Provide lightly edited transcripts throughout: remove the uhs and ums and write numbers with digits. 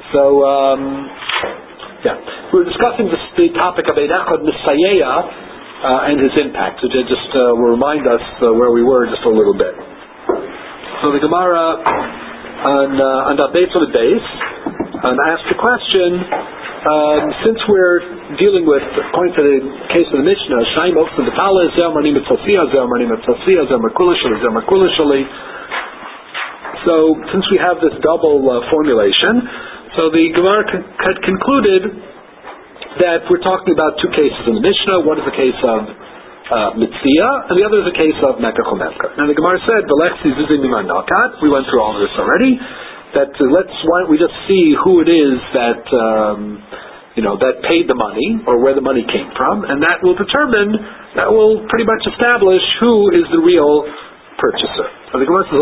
So, we're discussing the topic of Eid Echad Misayeya and his impact. So just will remind us where we were just a little bit. So the Gemara on the base of the base asked the question, since we're dealing with, according to the case of the Mishnah, Shaim Oksa B'Tala, Zel Marnim B'Tosiyah, Zel Marnim B'Tosiyah, Zel Merkulishali, Zel Merkulishali. So, since we have this double formulation, so the Gemara had concluded that we're talking about two cases in the Mishnah. One is a case of Mitzvah, and the other is a case of Mekach Umefka. And the Gemara said, "V'lechsi zuzim miman nakat." We went through all of this already. That why don't we just see who it is that that paid the money, or where the money came from, and that will pretty much establish who is the real purchaser. So the Gemara says,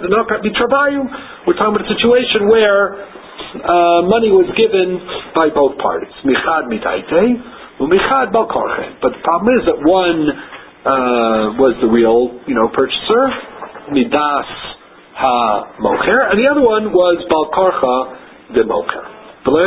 we're talking about a situation where money was given by both parties. Michad mitaitei, umichad bal korche. But the problem is that one was the real, purchaser, midas ha-mocher, and the other one was bal korcha the mocher. We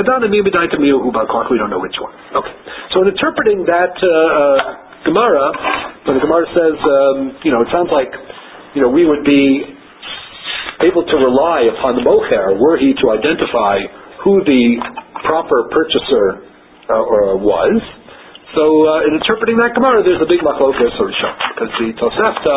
don't know which one. Okay. So in interpreting that Gemara, when the Gemara says, it sounds like we would be able to rely upon the mocher were he to identify who the proper purchaser was. So in interpreting that Gemara, there's a big machlokas or rishon, because the Tosefta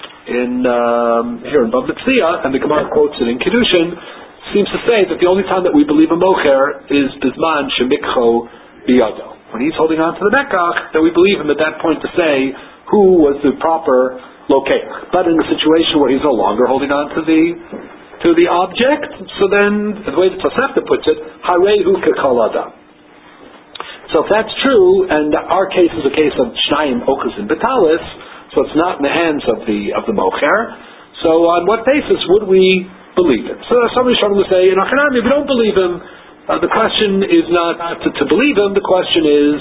here in Bava Metzia, and the Gemara quotes it in Kiddushin, seems to say that the only time that we believe a mocher is bisman shemikcho biyado. When he's holding on to the mekach, then we believe him at that point to say who was the proper locator. But in the situation where he's no longer holding on to the object, so then the way the Tosefta puts it, harehu kekol adam. So if that's true, and our case is a case of shnayim okas and betalis, so it's not in the hands of the mocher. So on what basis would we believe him? So somebody's trying to say, in Achanami, if we don't believe him, the question is not to believe him. The question is,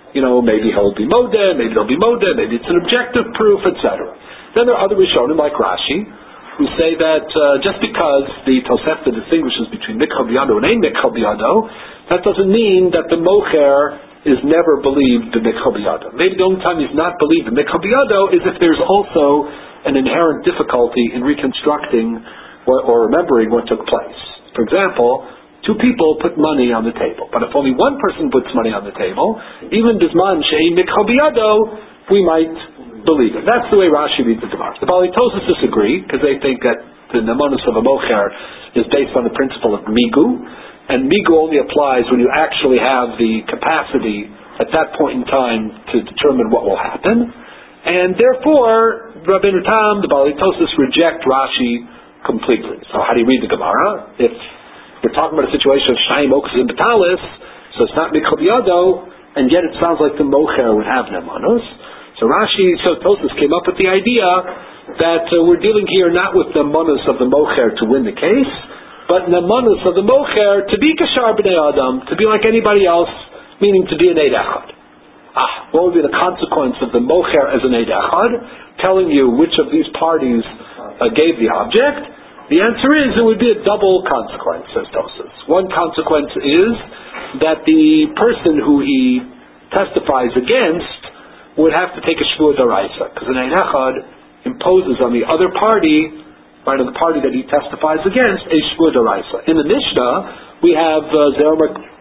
maybe he'll be modeh, maybe he'll be modeh, maybe it's an objective proof, etc. Then there are other Rishonim like Rashi, who say that just because the Tosefta distinguishes between Mikcha B'Yado and Ein Mikcha B'Yado, that doesn't mean that the mocher is never believed the Mikcha B'Yado. Maybe the only time he's not believed the Mikcha B'Yado is if there's also an inherent difficulty in reconstructing or remembering what took place. For example, two people put money on the table, but if only one person puts money on the table, even bisman she'ein mikcha biyado, we might believe it. That's the way Rashi reads the Gemara. The Baalei Tosfos disagree, because they think that the nemonos of a mocher is based on the principle of migu, and migu only applies when you actually have the capacity at that point in time to determine what will happen, and therefore Rabbeinu Tam, the Baalei Tosfos, reject Rashi completely. So how do you read the Gemara? If we're talking about a situation of Shaim Okas and Betalis, so it's not Mikcha B'Yado, and yet it sounds like the mocher would have nemanos. So Tosfos came up with the idea that we're dealing here not with the manos of the mocher to win the case, but the manos of the mocher to be kashar b'nei adam, to be like anybody else, meaning to be an Eid Echad. What would be the consequence of the mocher as an Eid Echad, telling you which of these parties gave the object? The answer is it would be a double consequence, says Tosfos. One consequence is that the person who he testifies against would have to take a shvua d'oraisa, because an Eid Echad imposes on the other party, right, on the party that he testifies against, a shvua d'oraisa. In the Mishnah, we have Zer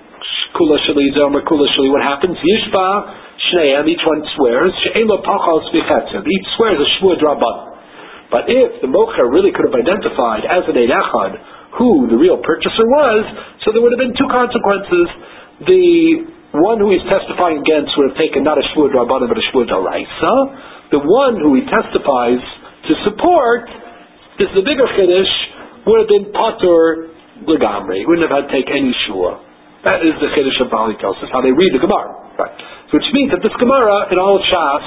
Kula Shali, what happens? Yishba Shneim, each one swears, She'ein lo pachos v'chetzim, each swears a shvua d'rabbanan. But if the mocher really could have identified as an Eid Echad who the real purchaser was, so there would have been two consequences. The one who he's testifying against would have taken not a shvua d'rabbanan but a shvua d'oraisa. The one who he testifies to support, this is the bigger chiddush, would have been patur legamri. He wouldn't have had to take any shvua. That is the chiddush of Baalei Tosfos, how they read the Gemara. Right. Which means that this Gemara in all of Shas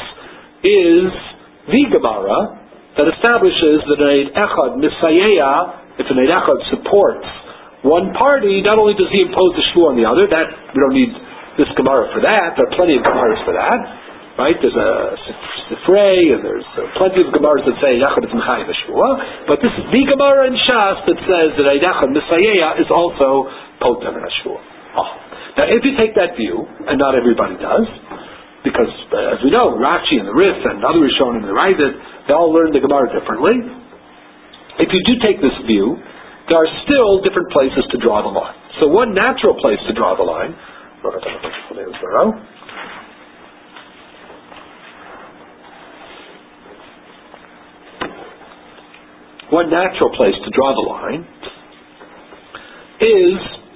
is the Gemara that establishes that an Eid Echad Misayeya, if an Eid Echad supports one party, not only does he impose the shvua on the other, that we don't need this Gemara for that, there are plenty of Gemaras for that, right? There's a Sifrei, and there's plenty of Gemaras that say Eid Echad is Mechayev Shvua, but this is the Gemara in Shas that says that Eid Echad Misayeya is also potem in a shvua. Now, if you take that view, and not everybody does, because as we know, Rashi and the Rif and other Rishonim and the Raidit, they all learn the Gemara differently. If you do take this view, there are still different places to draw the line. So one natural place to draw the line, is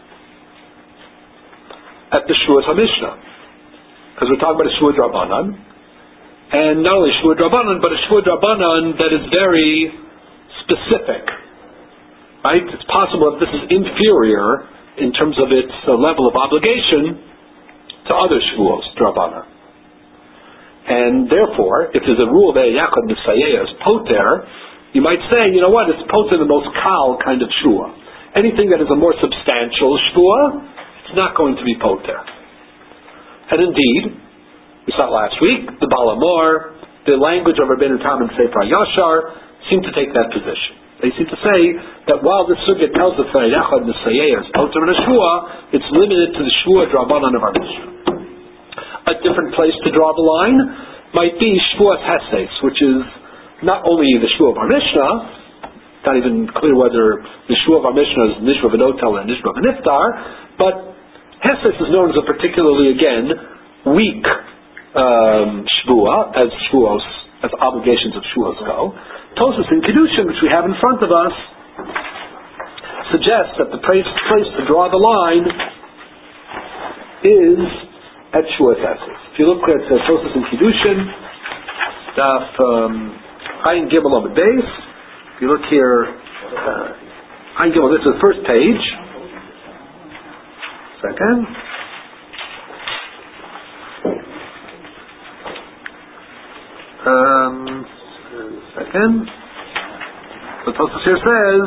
at the Shuas HaMishnah. Because we're talking about a Shua Drabanan, and not only a Shua Drabanan, but a Shua Drabanan that is very specific. Right? It's possible that this is inferior in terms of its level of obligation to other Shuos Drabanan. And therefore, if there's a rule there, Yachad Misayeh is Poter, you might say, you know what, it's Poter the most Kal kind of Shua. Anything that is a more substantial Shua, it's not going to be Poter. And indeed, we saw it last week, the Baal Hamor, the language of Rabbeinu Tam and Sefer Yashar seem to take that position. They seem to say that while the Sugya tells us that Yachad Nisayeh is Poter and a Shua, it's limited to the Shua Drabanan of our Mishnah. A different place to draw the line might be Shvuas Heses, which is not only the Shua of our Mishnah, not even clear whether the Shua of our Mishnah is Nishra V'Notel and Nishra V'Niftar, but Heses is known as a particularly, again, weak Shvua, as Shvuos, as obligations of Shvuos go. Tosas in Kedushin, which we have in front of us, suggests that the place to draw the line is at Shvuas Heses. If you look at Tosas in Kedushin, Daf Ayin Gimel Amud Beis, if you look here, Ayin Gimel, this is the first page. Second. Second. So Tosfos here says,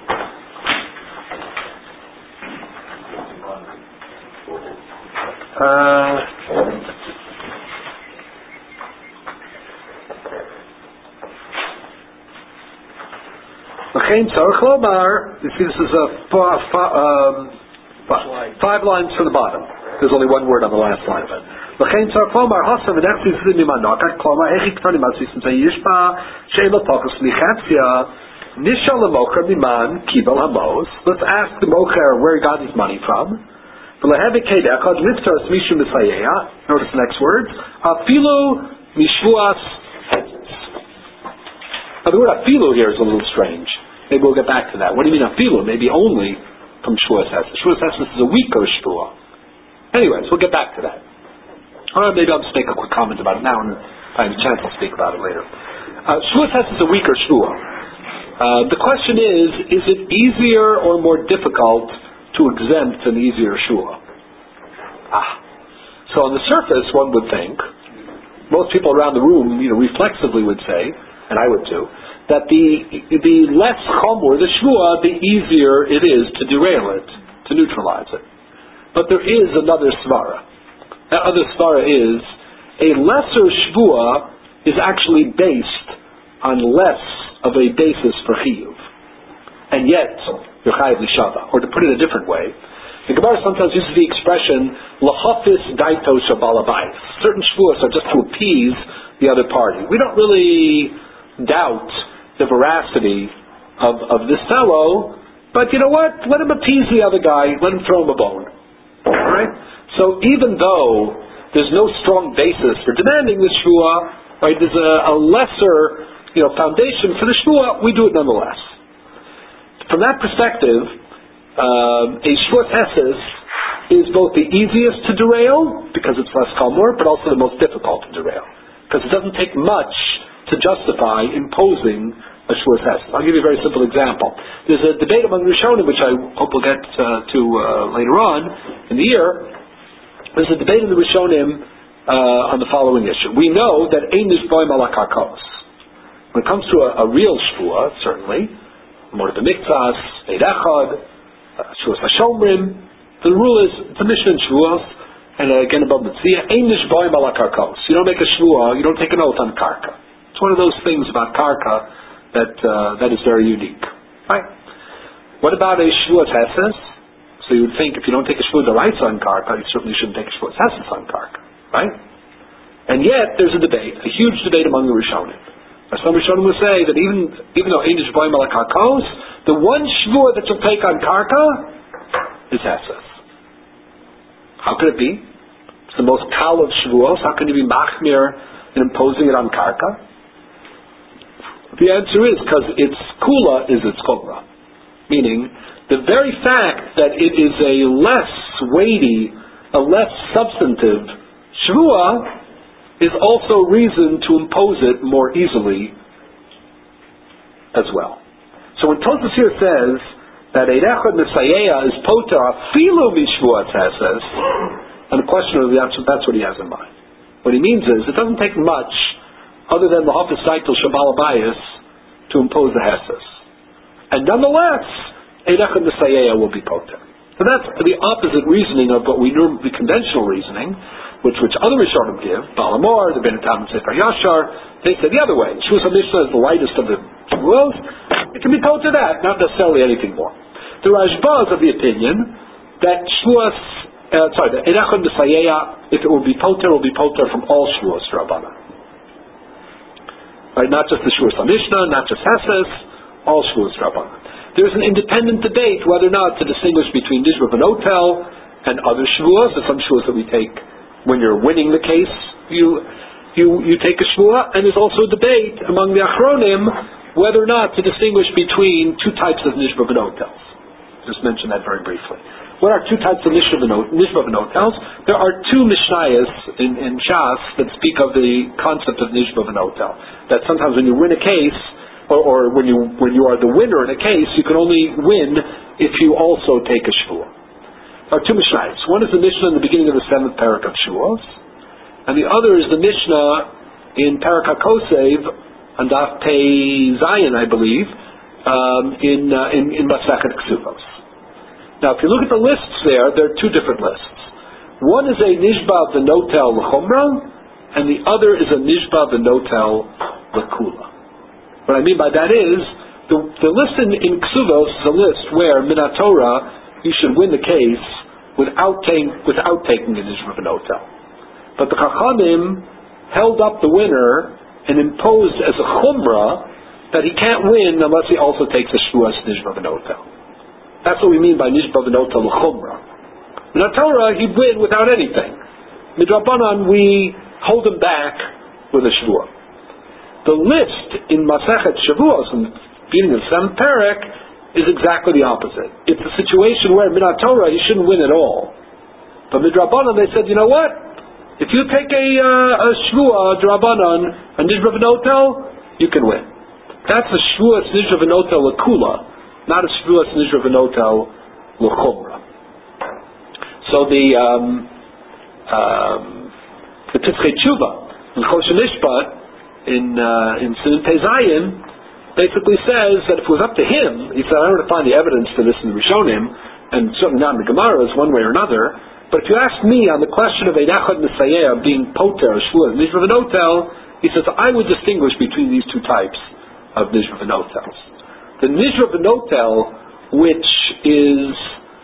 L'chein tzarich lomar, you see this is a 5 lines from the bottom. There's only one word on the last line of it. L'chein tzarich lomar hasam v'nechsis mimanokak klomar hechik tani matzis and say yishpa she'el tokus lichatzia nishal l'mocher miman kibel hamos. Let's ask the mocher where he got his money from. V'lehevik kedechad liftaras mishu misayeya. Notice the next words. Afilu mishvuas hetzis. Now the word afilu here is a little strange. Maybe we'll get back to that. What do you mean afilu? Maybe only from Shvuas Heses. Shvuas Heses is a weaker Shvua. Anyways, we'll get back to that. Or maybe I'll just make a quick comment about it now, and if I have a chance I'll speak about it later. Shvuas Heses is a weaker Shvua. The question is it easier or more difficult to exempt an easier Shvua? So on the surface, one would think, most people around the room, reflexively would say, and I would too, that the less chomor the shvua, the easier it is to derail it, to neutralize it. But there is another svara. That other svara is a lesser shvua is actually based on less of a basis for chiyuv, and yet you're chayav lishava. Or to put it a different way, the Gemara sometimes uses the expression lahafis daito shabalabayis. Certain shvuas are just to appease the other party. We don't really doubt the veracity of this fellow, but you know what? Let him appease the other guy. Let him throw him a bone. All right? So even though there's no strong basis for demanding the shvua, right? There's a lesser, foundation for the shvua. We do it nonetheless. From that perspective, a shvuas heses is both the easiest to derail because it's less kalmor, but also the most difficult to derail because it doesn't take much to justify imposing a shvuas heses. I'll give you a very simple example. There's a debate among Rishonim, which I hope we'll get to later on in the year. There's a debate in the Rishonim on the following issue. We know that ein nishboim ala karkos. When it comes to a real shvua, certainly, Mord Miktsas, Eid Echad, Shvuas Hashomrim, the rule is it's a mission in shvuas, and again above the tzia, ein nishboim ala karkos. You don't make a shvua, you don't take an oath on karka. It's one of those things about karka that is very unique. Right? What about a shvuas heses? So you would think if you don't take a Shvuah D'Oraisa on Karka, you certainly shouldn't take a Shvuah Tzesses on Karka, right? And yet there's a debate, a huge debate among the Rishonim. Some Rishonim will say that even though Ein Shvoim Ala Karkos, the one Shvuah that you'll take on Karka is Hesses. How could it be? It's the most kal of Shvuos. How can you be machmir in imposing it on Karka? The answer is because its kula is its chumrah. Meaning, the very fact that it is a less weighty, a less substantive Shvuah is also reason to impose it more easily as well. So when Tosfos here says that Ein Echad Mesayea is poter afilu mishvuah tzesses, and the question of that's what he has in mind. What he means is it doesn't take much other than the Hafez Saitel Shabal Abayis to impose the Hesses. And nonetheless, Ein Echad Mesayea will be poter. So that's the opposite reasoning of what we normally, the conventional reasoning, which other Rishonim give, Balamor, the Ben Tam Sefer Yashar, they say the other way. Shvuas HaMishnah is the lightest of the Shvuos. It can be told to that, not necessarily anything more. The Rashba is of the opinion that that Ein Echad Mesayea, if it will be poter from all Shvuos Rabbanan. Right, not just the Shvuas HaMishnah, not just Hesses, all Shvuos Rabbanan. There's an independent debate whether or not to distinguish between Nishba V'Notel and other Shvuos. There's some Shvuos that we take when you're winning the case, you take a shvuah, and there's also a debate among the achronim whether or not to distinguish between two types of nishba v'notels. Just mention that very briefly. What are two types of nishba v'notels? There are two mishnayos in Shas that speak of the concept of nishba v'notel. That sometimes when you win a case, or when you are the winner in a case, you can only win if you also take a shvuah. There are two Mishnayos. One is the Mishnah in the beginning of the 7th parak of Shavuos, and the other is the Mishnah in Parak HaKosev on Daf Pei Zayin, I believe, in Masechet Ksuvos. Now, if you look at the lists there are two different lists. One is a Nishba V'Notel L'Chumra, and the other is a Nishba V'Notel L'Kula. What I mean by that is, the list in Ksuvos is a list where Minat Torah you should win the case without taking the Nishba V'Notel. But the Chachamim held up the winner and imposed as a chumrah that he can't win unless he also takes a Shvuas Nishba V'Notel. That's what we mean by Nishba V'Notel l'chumrah. In the Torah, he'd win without anything. Midrabanan, we hold him back with a Shvuah. The list in Masechet Shavuos, in the beginning of the 7th parak, is exactly the opposite. It's a situation where Minat Torah you shouldn't win at all. But Midrabanan, they said, you know what? If you take a Shvuah Drabanan, a Nishba V'Notel, you can win. That's a Shvuah Nishba V'Notel L'Kula, not a Shvuah Nishba V'Notel L'Chumra. So the Pitzchei Tshuva, in Choshen Mishpat, in Siman Pei Zayin, basically says that if it was up to him, he said, I don't want to find the evidence for this in the Rishonim, and certainly not in the Gemaras, one way or another, but if you ask me on the question of Ein Echad Mesayea being poter, shvuah, Nishba V'Notel, he says, I would distinguish between these two types of Nishba V'Notels. The Nishba V'Notel, which is,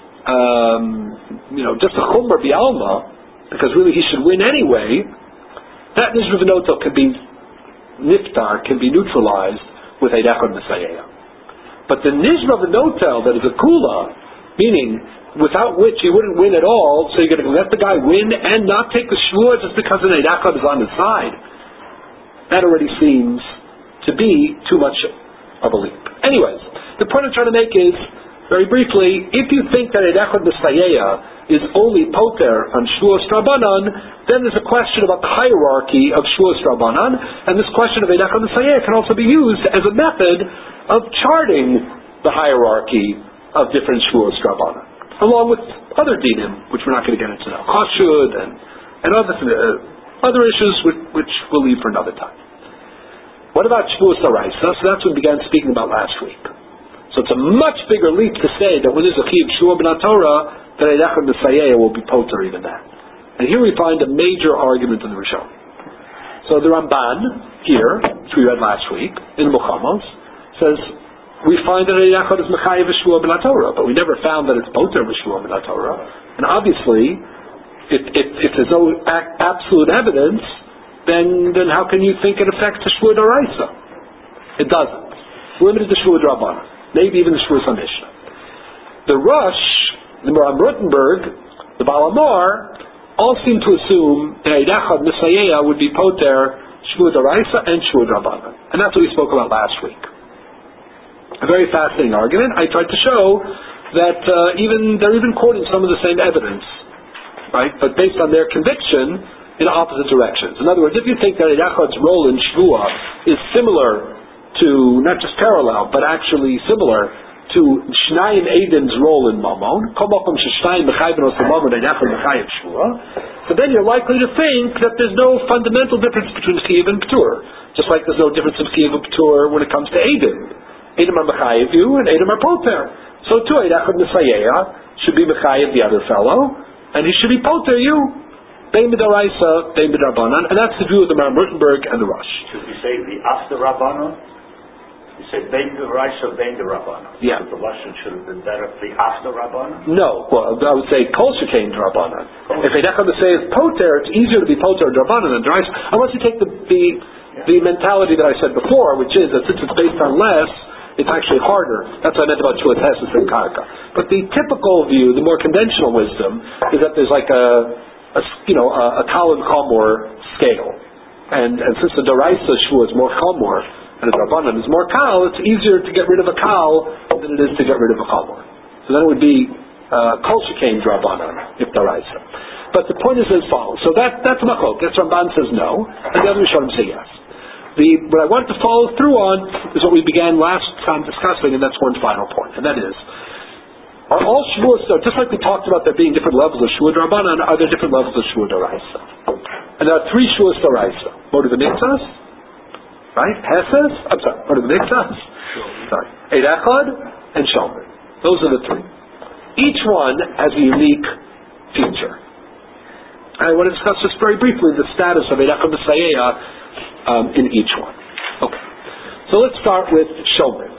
just a Chumra B'Alma, because really he should win anyway, that Nishba V'Notel can be niftar, can be neutralized with Ein Echad Mesayea. But the Nishba V'Notel that is a kula, meaning without which he wouldn't win at all, so you're going to let the guy win and not take the shvuah just because an Ein Echad is on his side. That already seems to be too much of a leap. Anyways, the point I'm trying to make is, very briefly, if you think that Ein Echad Mesayea is only poter on Shvuos Drabanan, then there's a question about the hierarchy of Shvuos Drabanan, and this question of Ein Echad Mesayea can also be used as a method of charting the hierarchy of different Shvuos Drabanan, along with other dinim, which we're not going to get into now, Chashud and other issues which we'll leave for another time. What about Shvuos D'Oraisa? So that's what we began speaking about last week. So it's a much bigger leap to say that when there's a Chiyuv Shvuah B'nai Torah, that Ein Echad Mesayea will be poter even that. And here we find a major argument in the Rishon. So the Ramban here, which we read last week, in Muchamos, says, we find that Eid Echad is Mechayev Shvua B'la Torah, but we never found that it's Poter B'Shvua B'la Torah. And obviously, if there's no absolute evidence, then how can you think it affects the Shvua D'Oraisa? It doesn't. It's limited to Shvua D'Rabbanan, maybe even the Shvua Mishnah. The Rosh, the Moram Rutenberg, the Baal Amor, all seem to assume that Eid Echad Misayea would be Poter Shvua D'Oraisa and Shvua D'Rabbanan. And that's what we spoke about last week. A very fascinating argument. I tried to show that they're even quoting some of the same evidence, right? But based on their conviction in opposite directions. In other words, if you think that Eid Echad's role in Shvua is similar to, not just parallel, but actually similar to Shnayim Eidim's role in Mamon, so then you're likely to think that there's no fundamental difference between Chiyuv and P'tur, just like there's no difference in Chiyuv and P'tur when it comes to Eidim. Eidim are Mechayev you, and Eidim are Poter. So too, Eid Echad Misayea should be Mechayev the other fellow, and he should be Poter you. Bein B'Doraisa, Bein B'Darbanan, and that's the view of the Maram Rutenberg and the Rosh. Should we say the after Rabbanon? You said Bein B'Doraisa, Bein B'Darbanan. Yeah. So the Lashon should have been better the after Rabbanon? No, well, I would say Kol Shekain D'Rabbanan. If Eid Echad Misayea is Poter, it's easier to be Poter D'Rabbanan than D'Oraisa, unless you take the mentality that I said before, which is that since it's based on less, it's actually harder. That's what I meant about Shulat Hesses and Karka. But the typical view, the more conventional wisdom, is that there's like a Kal and Chamor scale. And since the D'Oraisa Shvua is more Chamor, and the D'Rabbanan is more Kal, it's easier to get rid of a Kal than it is to get rid of a Chamor. So then it would be Kol Shekain D'Rabbanan, if D'Oraisa. But the point is as follows. So that's Machok. That's Ramban says no, and the other Rishonim say yes. What I wanted to follow through on is what we began last time discussing, and that's one final point, and that is, are all Shavuos, just like we talked about there being different levels of Shvua D'Rabbanan, are there different levels of Shvua D'Oraisa? And there are three Shavuos D'Oraisa. Moed V'Nitzas, right? Hesses, Moed V'Nitzas, Eid Echad, and Shomer. Those are the three. Each one has a unique feature. I want to discuss just very briefly the status of Eid Echad Misayea in each one. Okay. So let's start with Shomrim.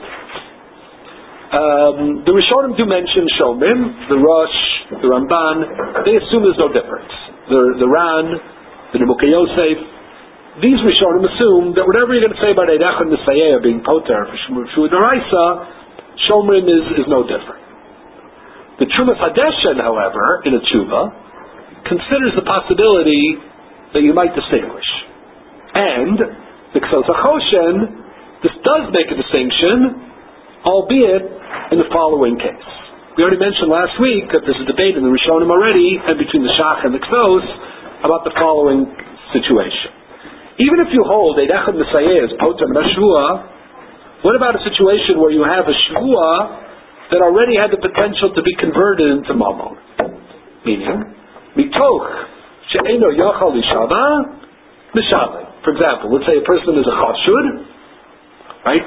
The Rishonim do mention Shomrim, the Rosh, the Ramban. They assume there's no difference. The Ran, the Nimukei Yosef, these Rishonim assume that whatever you're going to say about Eid Echad Misayea being Poter for Shvua D'Oraisa, Shomrim is no different. The Trumas Hadeshen, however, in a tshuva, considers the possibility that you might distinguish. And the Ksos HaChoshen, this does make a distinction, albeit in the following case. We already mentioned last week that there's a debate in the Rishonim already, and between the Shach and the Ksos, about the following situation. Even if you hold Eid Echad Misayea as Poter Shvua, what about a situation where you have a Shvua that already had the potential to be converted into Mamon? Meaning, Mitoch She'eno Yochal Lishava Mishaveh. For example, let's say a person is a chashud, right?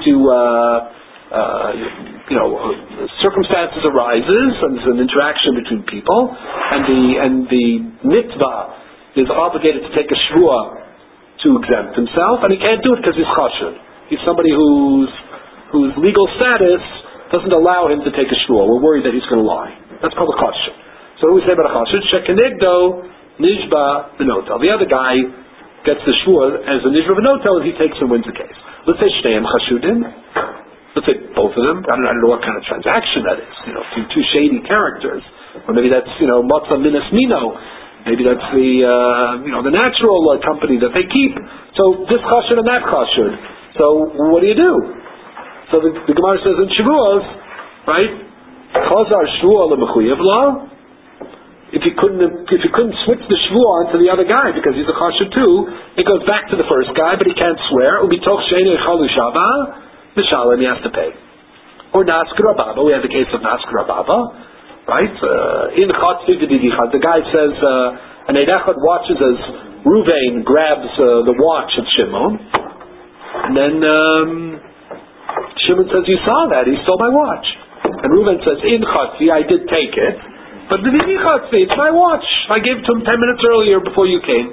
Circumstances arises, and there's an interaction between people, and the mitzvah is obligated to take a shvua to exempt himself, and he can't do it because he's chashud. He's somebody whose legal status doesn't allow him to take a shvua. We're worried that he's going to lie. That's called a chashud. So what do we say about a chashud? Shekenegdo nishba b'notel. The other guy gets the shvua as a nishba b'notel, and he takes and wins the case. Let's say shneim chashudim. Let's say both of them. I don't know what kind of transaction that is. Two shady characters, or maybe that's matzah minas mino. Maybe that's the natural company that they keep. So this chashud and that chashud. So what do you do? So the Gemara says in Shavuos, right? Chazar shvua lemechuyev la. If you couldn't switch the shvua onto the other guy because he's a chashud too, it goes back to the first guy, but he can't swear. Ubitoch she'enu chalu shava, mishalim, he has to pay. Or nasker rababa. We have the case of nasker rababa, right? In chatzvi v'didichad, the guy says, an Eid Echad watches as Ruvain grabs the watch of Shimon, and then Shimon says, "You saw that? He stole my watch." And Ruvain says, "In chatzvi, I did take it. But it's my watch. I gave it to him 10 minutes earlier before you came."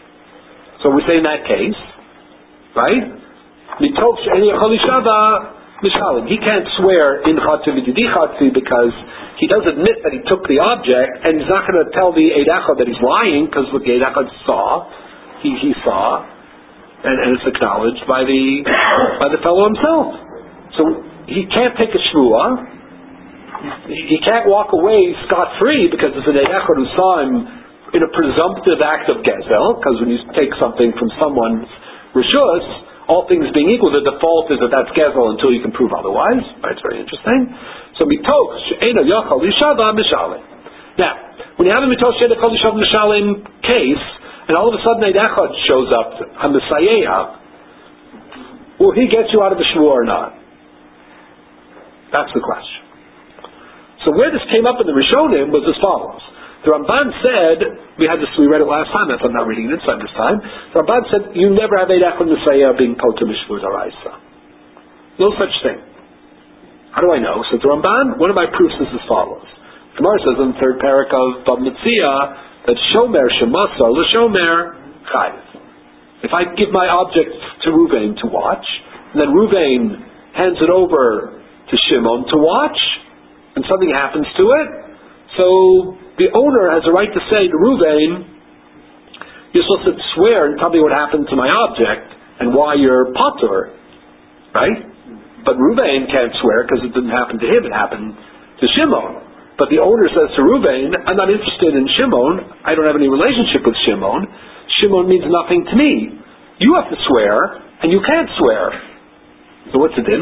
So we say in that case, right? Mishalim. He can't swear in Chatzi V'Yidi Chatzi because he does admit that he took the object, and he's not going to tell the Eid Echad that he's lying, because what the Eid Echad saw, he saw, and it's acknowledged by the fellow himself. So he can't take a shvuah. He can't walk away scot-free because it's an Eid Echad who saw him in a presumptive act of gezel, because when you take something from someone's rishus, all things being equal, the default is that that's gezel until you can prove otherwise. Right, it's very interesting. So mitoch she'ena yachal yishava mishalim. Now, when you have a mitoch she'ena yachal yishava mishalim case, and all of a sudden Eid Echad shows up on the Sayeya, will he get you out of the shvuah or not? That's the question. So where this came up in the Rishonim was as follows. The Ramban said, we read it last time, I'm not reading it inside this time. The Ramban said, you never have Eid Echad Nesayah being poter mishvur daraisa. No such thing. How do I know? So the Ramban, one of my proofs is as follows. Gemara says in the third parak of Bab Metzia that Shomer Shemasar L'Shomer Chayiv. If I give my object to Ruvain to watch, and then Ruvain hands it over to Shimon to watch, and something happens to it, so the owner has a right to say to Ruvain, you're supposed to swear and tell me what happened to my object and why you're patur, right? But Ruvain can't swear because it didn't happen to him, it happened to Shimon. But the owner says to Ruvain, I'm not interested in Shimon, I don't have any relationship with Shimon, Shimon means nothing to me. You have to swear, and you can't swear. So what's the din?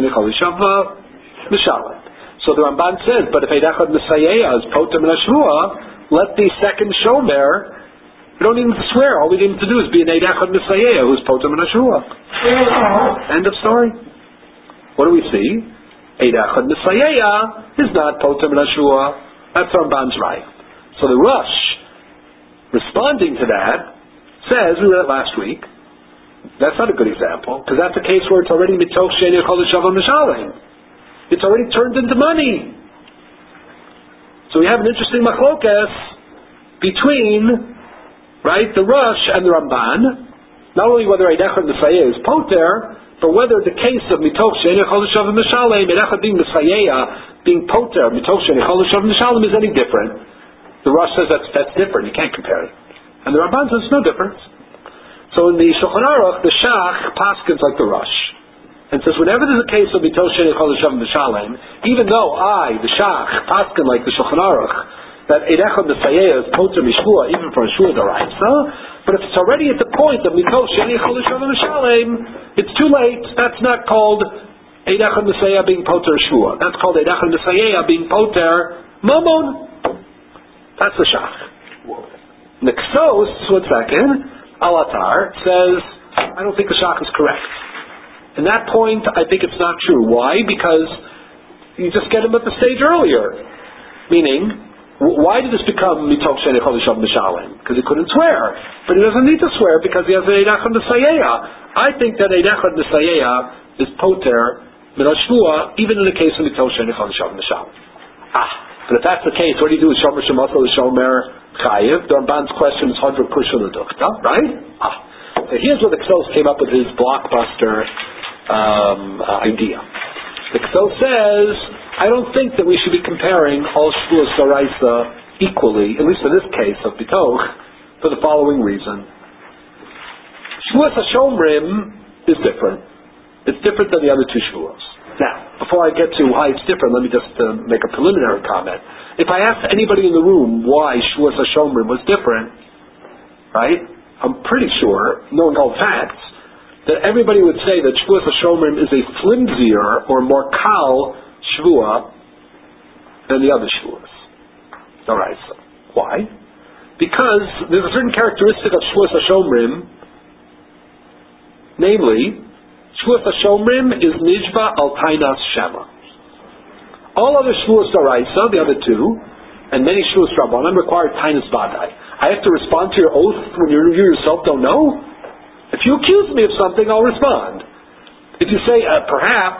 So the Ramban says, but if Eid Echad Nesayeh is poter min hashvuah, let the second shomer, we don't need him to swear, all we need him to do is be an Eid Echad Nesayeh who's poter min hashvuah. End of story. What do we see? Eid Echad Nesayeh is not poter min hashvuah. That's Ramban's right. So the Rosh, responding to that, says, we read it last week, that's not a good example, because that's a case where it's already mitoch she'en yachol l'shavam mishalim. It's already turned into money. So we have an interesting machlokas between, right, the Rosh and the Ramban, not only whether Eid Echad Nesayeh is poter, but whether the case of mitoch she'en yachol l'shavam mishalim, Eid Echad being Nesayeh, being poter, mitoch she'en yachol l'shavam mishalim is any different. The Rosh says that's different, you can't compare it. And the Ramban says no difference. So in the Shulchan Aruch, the Shach paskins like the Rosh, and says whenever there's a case of mitoch she'en yachol l'shavam mishalim, even though I, the Shach, paskin like the Shulchan Aruch, that Eid Echad Nesayeh is poter mishvua, even for a shvua d'oraisa, but if it's already at the point of mitoch she'en yachol l'shavam mishalim, it's too late. That's not called Eid Echad Nesayeh being poter shvua. That's called Eid Echad Nesayeh being poter mamon. That's the Shach. Nexos, 1 second, Alatar says, I don't think the Shach is correct. In that point, I think it's not true. Why? Because you just get him at the stage earlier. Meaning, why did this become mitoch she'en yachol l'shavam mishalim? Because he couldn't swear. But he doesn't need to swear because he has Eid Echad Nesayeh. I think that Eid Echad Nesayeh is poter min hashvuah, even in the case of mitoch she'en yachol l'shavam mishalim. But if that's the case, what do you do with shomer shemasal l'shomer chayiv? The Ramban's question is hadra kusha l'dukta, right? So here's where the Ksos came up with his blockbuster idea. The Ksos says, I don't think that we should be comparing all shvuas d'oraisa equally, at least in this case of bitoch, for the following reason. Shvuas hashomrim is different. It's different than the other two shvuas. Now, before I get to why it's different, let me just make a preliminary comment. If I asked anybody in the room why Shvuas HaShomrim was different, right, I'm pretty sure, knowing all facts, that everybody would say that Shvuas HaShomrim is a flimsier or more kal Shvua than the other Shvuas. Alright, so why? Because there's a certain characteristic of Shvuas HaShomrim, namely, Shvuas HaShomrim is nijva al tainas shema. All other Shvuas d'oraisa, the other two, and many Shvuas Rabbanan require tainas vadai. I have to respond to your oath when you yourself don't know? If you accuse me of something, I'll respond. If you say, perhaps,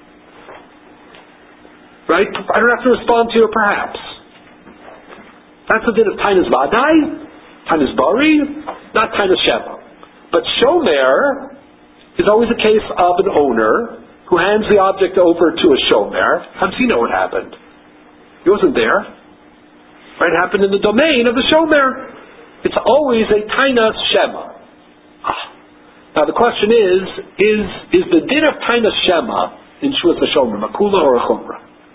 right, I don't have to respond to your perhaps. That's a bit of tainas vadai, tainas bari, not tainas shema. But shomer is always a case of an owner who hands the object over to a shomer, how does he know what happened? He wasn't there. Right? It happened in the domain of the shomer. It's always a tainas shema. Now the question is the din of tainas shema in Shvuas HaShomer a kula or a chumrah?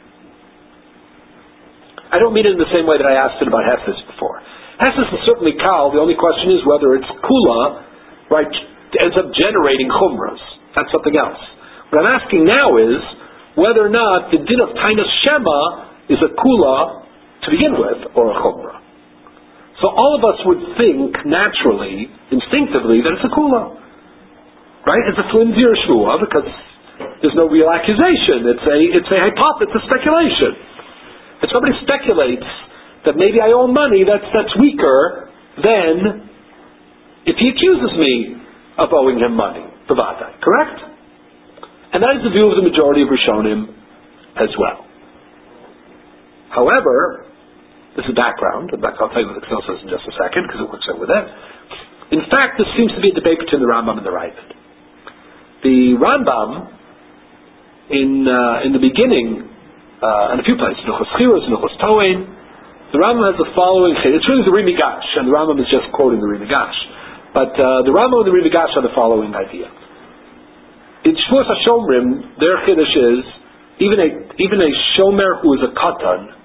I don't mean it in the same way that I asked it about Hesses before. Hesses is certainly kal. The only question is whether it's kula, right, ends up generating chumras. That's something else. What I'm asking now is whether or not the din of tainas shema is a kula to begin with or a chumrah. So all of us would think naturally, instinctively, that it's a kula. Right? It's a flimsier shvua because there's no real accusation. It's a hypothesis, speculation. If somebody speculates that maybe I owe money that's weaker than if he accuses me of owing him money, b'vadai, correct? And that is the view of the majority of Rishonim as well. However, this is background. I'll tell you what the Ksil says in just a second because it works out with it. In fact, this seems to be a debate between the Rambam and the Raavad. The Rambam, in the beginning, in a few places, Nuchos Chiros, Nuchos Toein, the Rambam has the following. It's really the Rimigash, and the Rambam is just quoting the Rimigash. But the Rambam and the Rimigash have the following idea. In Shvuas HaShomrim, their chiddush is even a shomer who is a katan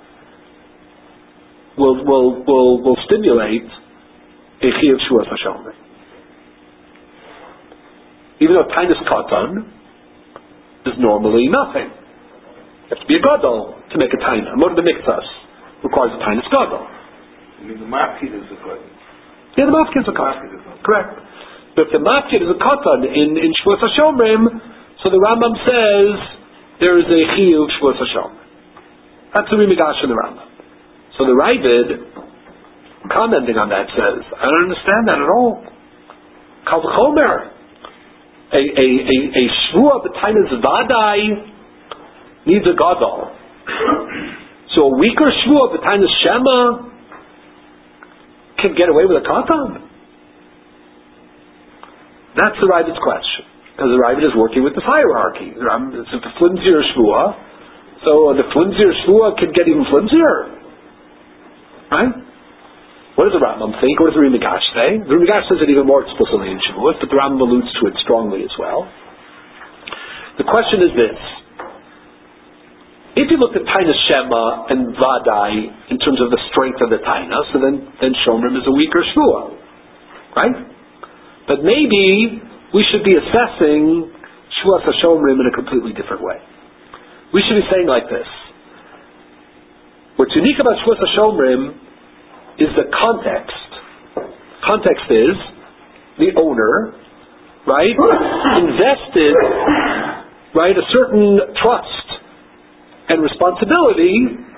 will stimulate a chiyuv Shvuas HaShomrim. Even though tainas katan is normally nothing. You have to be a gadol to make a taina. Moed b'miktas requires a tainas gadol. I mean, the mafkid is a katan. Yeah, the mafkid is a katan. Correct. But if the mafkid is a katan in Shvuas HaShomrim, so the Rambam says there is a chiyuv Shvuas HaShomrim. That's the Rimigash in the Rambam. So the Raavad, commenting on that, says, I don't understand that at all. Kal v'chomer, a shvua b'tainas vadai needs a gadol. So a weaker shvua b'tainas shema can get away with a katan? That's the Raavad's question, because the Raavad is working with this hierarchy. It's a flimsier shvua, so the flimsier shvua can get even flimsier. Right? What does the Rambam think? What does the Rimigash say? The Rimigash says it even more explicitly in Shavuot, but the Rambam alludes to it strongly as well. The question is this. If you look at Tainas Shema and Vadai in terms of the strength of the Tainas, so then Shomrim is a weaker Shvuah. Right? But maybe we should be assessing Shvuas HaShomrim in a completely different way. We should be saying like this. What's unique about Shvuas HaShomrim is the context. Context is the owner, right, invested, right, a certain trust and responsibility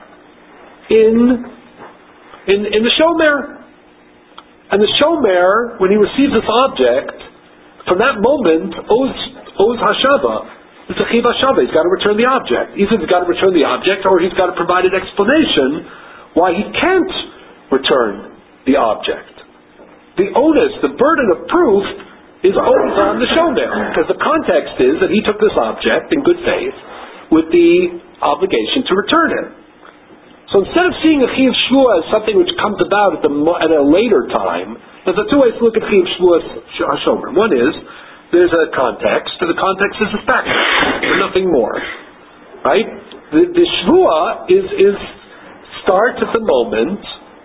in the shomer. And the shomer, when he receives this object, from that moment owes hashava. It's a chiv hashava. He's got to return the object. Either he's got to return the object, or he's got to provide an explanation why he can't return the object. The onus, the burden of proof, is always on the shomer, because the context is that he took this object in good faith with the obligation to return it. So instead of seeing a chiv shvua as something which comes about at a later time, there's two ways to look at chiv shvua hashomer. One is there's a context, and the context is a fact, and nothing more. Right? The shvua is starts at the moment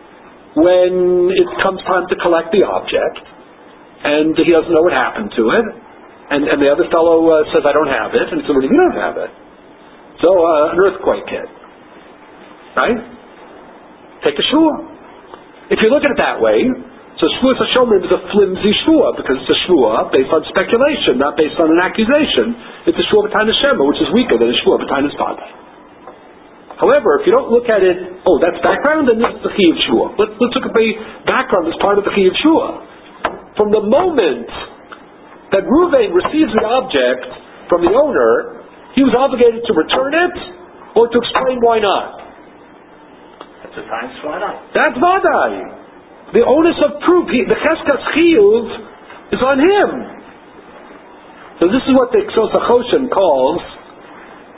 when it comes time to collect the object, and he doesn't know what happened to it, and the other fellow says, I don't have it, and so you don't have it. So an earthquake hit. Right? Take a shvua. If you look at it that way, so Shvuas HaShomrim is a flimsy shvua, because it's a shvua based on speculation, not based on an accusation. It's a shvua b'tainas shema, which is weaker than a shvua b'tainas vadai. However, if you don't look at it, that's background, then this is the chiyuv shvua. Let's look at the background as part of the chiyuv shvua. From the moment that Reuven receives the object from the owner, he was obligated to return it, or to explain why not. That's a time vadai. That's vadai. The onus of proof, the cheskas chiyuv, is on him. So this is what the Ksos HaChoshen calls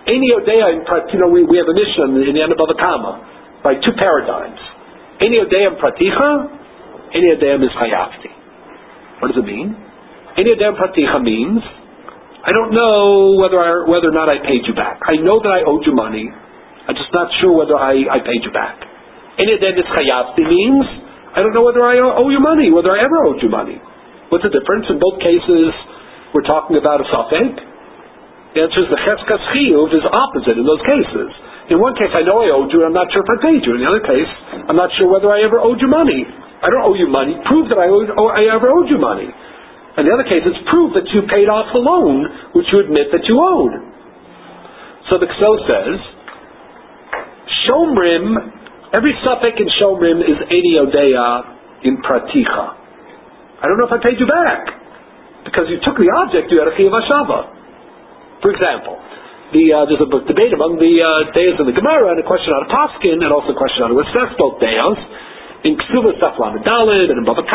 Any Odea in we have a mission in the end of Bava Kama, right? Two paradigms. Any Odea in Praticha, any Odea is Chayavti. What does it mean? Any Odea in Praticha means I don't know whether or not I paid you back. I know that I owed you money. I'm just not sure whether I paid you back. Any Odea is Chayavti means I don't know whether I owe you money, whether I ever owed you money. What's the difference? In both cases, we're talking about a Safek. The answer is the Cheskas Chiyuv is opposite in those cases. In one case, I know I owed you, and I'm not sure if I paid you. In the other case, I'm not sure whether I ever owed you money. I don't owe you money. Prove that I ever owed you money. In the other case, it's proof that you paid off the loan, which you admit that you owed. So the Kso says, Shomrim, every suffix in Shomrim is Eni Odeya in Praticha. I don't know if I paid you back. Because you took the object, you had a Chiyuv Hashava. For example, there's a debate among the Deos in the Gemara, and a question out of Paskin, and also a question out of Westef, both Deos, in Ksuvah Saflam Dalid, and in Bava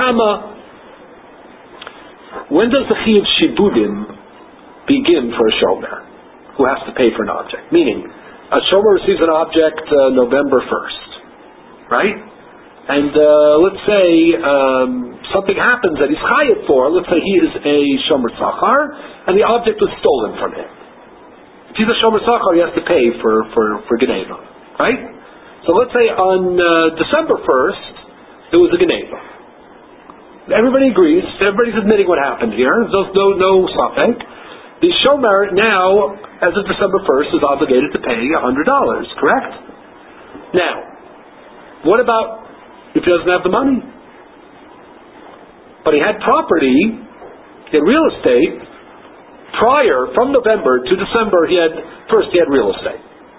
Kama. When does the Chiyuv Shibudim begin for a Shomer who has to pay for an object? Meaning, a Shomer receives an object November 1st, right? And let's say something happens that he's chayav for. Let's say he is a Shomer Tzachar, and the object was stolen from him. If he's a Shomer Tzachar, he has to pay for Geneva, right? So let's say on December 1st, it was a Geneva. Everybody agrees. Everybody's admitting what happened here. There's no Safek. The Shomer now, as of December 1st, is obligated to pay $100, correct? Now, what about if he doesn't have the money? But he had property, he had real estate, prior, from November to December, he had real estate.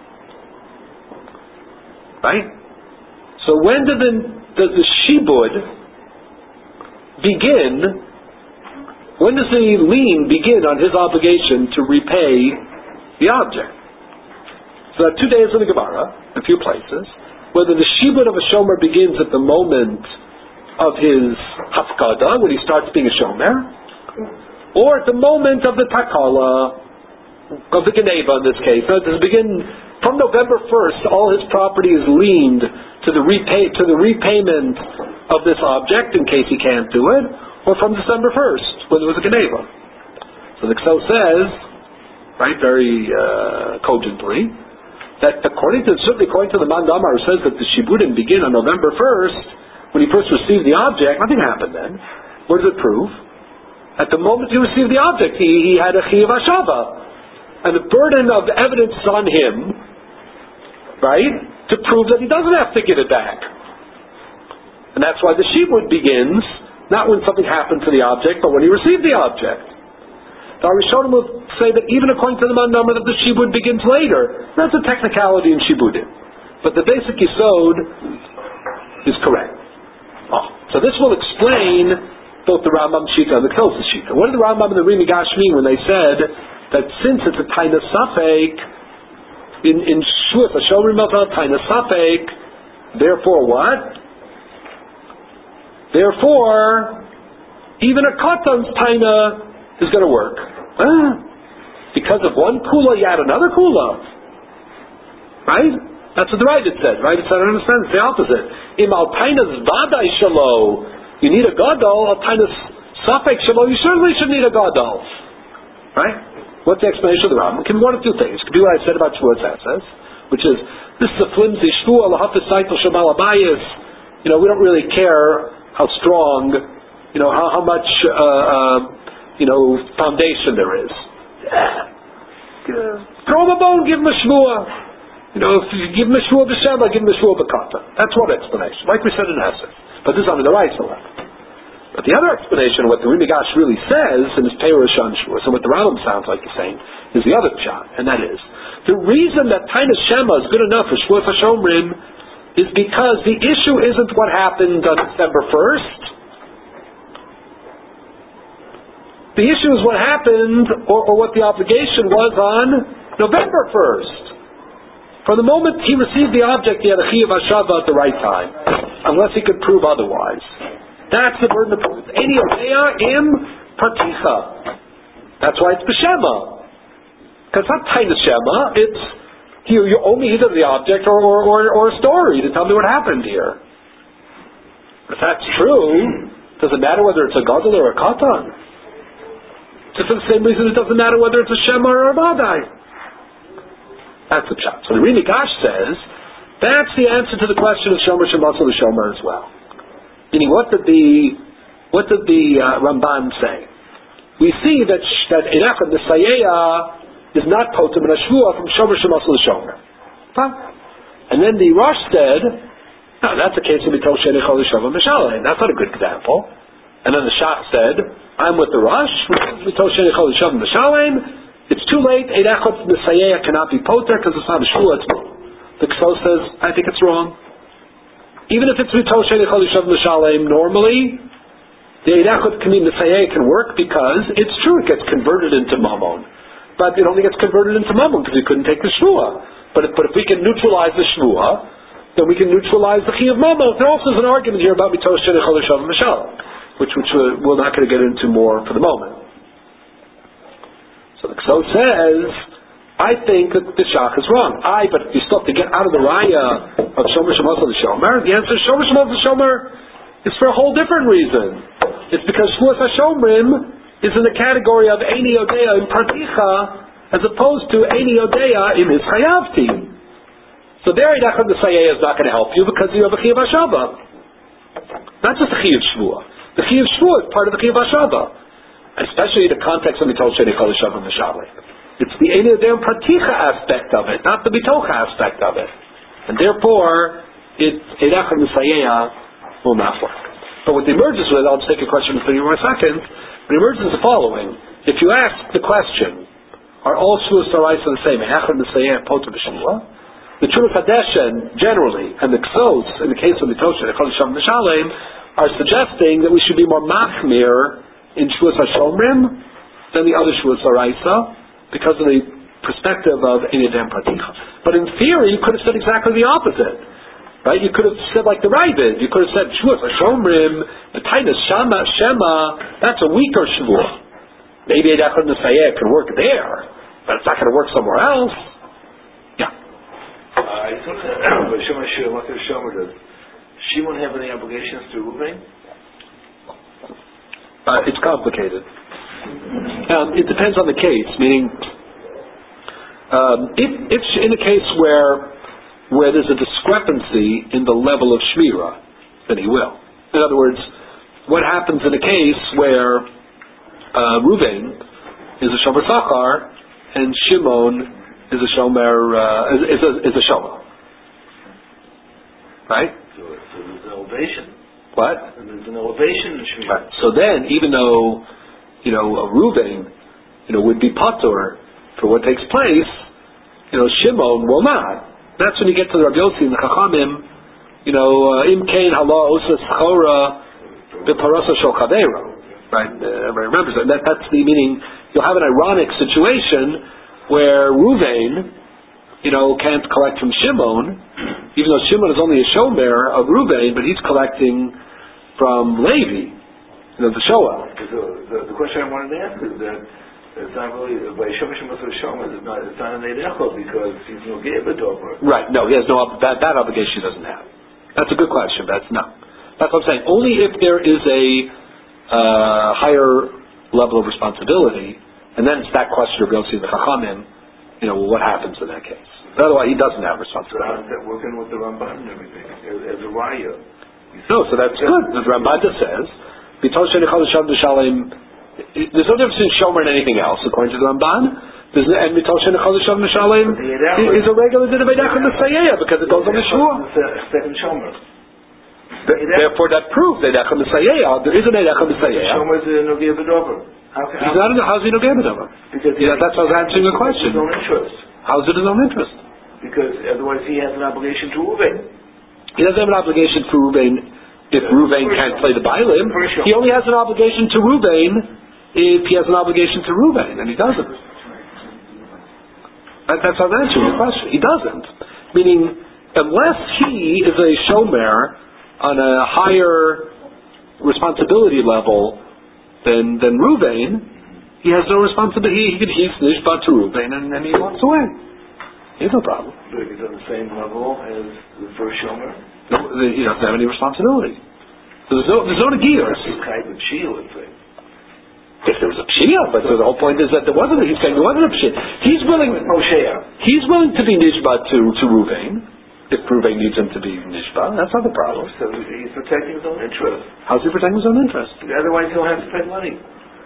Right? So when does the Shibud begin, when does the lien begin on his obligation to repay the object? So there are 2 days in the Gemara, a few places, whether the Shibud of a Shomer begins at the moment of his Hafkada, when he starts being a Shomer, or at the moment of the Takala, of the Geneva in this case. Now, does it begin from November 1st, all his property is liened to the repayment of this object in case he can't do it, or from December 1st, when there was a Geneva. So the Kso says, right, very cogently, that certainly according to the Mandamar, who says that the Shibudim begin on November 1st, when he first received the object, nothing happened then. What does it prove? At the moment he received the object, he had a Chiyuv Hashava. And the burden of evidence is on him, right, to prove that he doesn't have to give it back. And that's why the Shibud begins, not when something happened to the object, but when he received the object. The Arishonim will say that even according to the Mandamar, that the Shibud begins later. That's a technicality in Shibudim. But the basic Yisod is correct. So this will explain both the Rambam Shita and the Kso's Shita. What did the Rambam and the Ri Migash mean when they said that since it's a Taina Safek, in Shuas, a Shomer Meltal Taina Safek, therefore what? Therefore, even a Katan's Taina is going to work. Because of one kula, you add another kula. Right? That's what the Ravid said. Ravid said, I don't understand, it's the opposite. Im al tainas vadai shalo, you need a gadol, al tainas safek shalo, you certainly should need a gadol. Right? What's the explanation of the Rambam? It can be one of two things. It could be what I said about Shvuas Asses, which is, this is a flimsy shvuah, lahafis saitel shemal abayis, we don't really care how strong, how much, foundation there is. Throw him a bone, give him a shvuah. If you give him a shvuah b'sheva, give him a shvuah b'kata. That's one explanation, like we said in Hesed. But this is on the right level. But the other explanation, what the Ri Migash really says in his Perush on shvuah, and what the Rambam sounds like he's saying, is the other pshat, and that is, the reason that Tainus Shema is good enough for shvuah Hashomrim is because the issue isn't what happened on December 1st. The issue is what happened, or what the obligation was on November 1st. From the moment he received the object, he had a Chiyuv Hashava at the right time, unless he could prove otherwise. That's the burden of proof. Any Odeya im Praticha. That's why it's B'Shema. Because it's not Tainus Shema, it's you owe me either the object or a story to tell me what happened here. If that's true, does it matter whether it's a Gadol or a Katan? Just for the same reason it doesn't matter whether it's a Shema or a Vadai. That's the pshat. So the Rinigash says, that's the answer to the question of Shomer Shematzel the Shomer as well. Meaning, what did the Ramban say? We see that Erechad Nesayeya is not potem in a shvua from Shomer Shematzel the Shomer. And then the Rosh said, no, that's a case of Mitosh Shenichol Shomer Mishaleh. That's not a good example. And then the Shach said, I'm with the Rosh, Mitosh Shenichol Shomer Mishaleh. It's too late. Erechad Nesayeya cannot be poter because it's not a shvua. The Kso says, I think it's wrong. Even if it's Mitosh Shenichol Shomer Mishaleh, normally the Erechad Nesayeya can work because it's true it gets converted into Mammon. But it only gets converted into Mammon because we couldn't take the shvua. But if we can neutralize the shvua, then we can neutralize the chi of Mammon. There also is an argument here about Mitosh Shenichol Shomer Mishaleh, which we're not going to get into more for the moment. So the Kso says, I think that the Shach is wrong. But you still have to get out of the raya of Shomer Shematzel the Shomer. The answer is Shomer Shematzel the Shomer is for a whole different reason. It's because Shvuas HaShomrim is in the category of Eini Odeya in Particha as opposed to Eini Odeya in his Chayavti. So there Erechad Nesayeya is not going to help you because you have a Chi of Hashava. Not just a Chi of Shvua. The Chi of Shvua is part of the Chi of Hashava. Especially in the context of Mitoch Shenichol Shomer Mishaleh. It's the Eini Odeya in Particha aspect of it, not the Mitocha aspect of it. And therefore, Erechad Nesayeya will not work. But what emerges with, I'll just take a question for you for a second, what emerges is the following. If you ask the question, are all Shvuas D'Oraisa the same? Erechad Nesayeya Poter B'Shvua? The Trumas Hadeshen, generally, and the Ksos, in the case of Mitoch Shenichol Shomer Mishaleh, are suggesting that we should be more machmir in Shvuas HaShomrim than the other Shvuas D'Oraisa because of the perspective of Eini Odeya in Particha. But in theory, you could have said exactly the opposite. Right? You could have said like the Ravid. You could have said Shvuas HaShomrim, the Tainus Shema, that's a weaker Shvuah. Maybe Erechad Nesayeya can work there, but it's not going to work somewhere else. Yeah. Does Shimon have any obligations to Reuven? It's complicated. It depends on the case. Meaning, if in a case where there's a discrepancy in the level of Shmira, then he will. In other words, what happens in a case where Reuven is a Shomer Sachar and Shimon is a Shomer is a Shomer, right? So there's an elevation. What? And there's an elevation in Shmira. Right. So then, even though a Reuven would be patur for what takes place, Shimon will not. That's when you get to the Rabbi Yossi and the Chachamim, Im Kain Hala Osa Schora B'Parasa Shel Chaveiro. Right? Everybody remembers that. That's the meaning. You'll have an ironic situation where Reuven, can't collect from Shimon, even though Shimon is only a shomer of Reuven, but he's collecting from Levi, the Shoah. The question I wanted to ask is that it's not really by Shomer Shematzel Shomer. It's not an Eidechel because he's no Gebedover. Right. No, he has no that obligation. He doesn't have. That's a good question. But that's what I'm saying. Only if there is a higher level of responsibility, and then it's that question of Yossi the Chachamim. What happens in that case? But otherwise, he doesn't have responsibility. So how's that working with the Ramban and everything as a raya? No, so that's good. The Ramban just says, "Mitoch Shenichol Shomer Mishaleh." There's no difference in Shomer and anything else, according to the Ramban. And Mitoch Shenichol Shomer Mishaleh is a regular din of Erechad Nesayeya because it goes on the Shua. Second Shomer. Therefore, that proves Erechad Nesayeya. There is an Erechad Nesayeya. Shomer is no Gebedover. How's he no Gebedover? Because that's why I was answering the question. His own interest. How's it his own interest? Because otherwise he has an obligation to Reuven. He doesn't have an obligation for Reuven if Reuven can't play the Bailim. He only has an obligation to Reuven if he has an obligation to Reuven, and he doesn't. That's how I'm answering the question. He doesn't. Meaning, unless he is a shomer on a higher responsibility level than Reuven, he has no responsibility. He's nishbat to Reuven, and he walks away. He has no problem. But he's on the same level as the first shomer. No, he doesn't have any responsibility. So there's no negiah. He's kind of Pshia, let's say. If there was a Pshia, but so the whole point is that there wasn't. He's saying there wasn't a Pshia. He's willing to be nishbat to Reuven. If Reuven needs him to be nishbat, that's not the problem. So he's protecting his own interest. How's he protecting his own interest? Otherwise he'll have to pay money.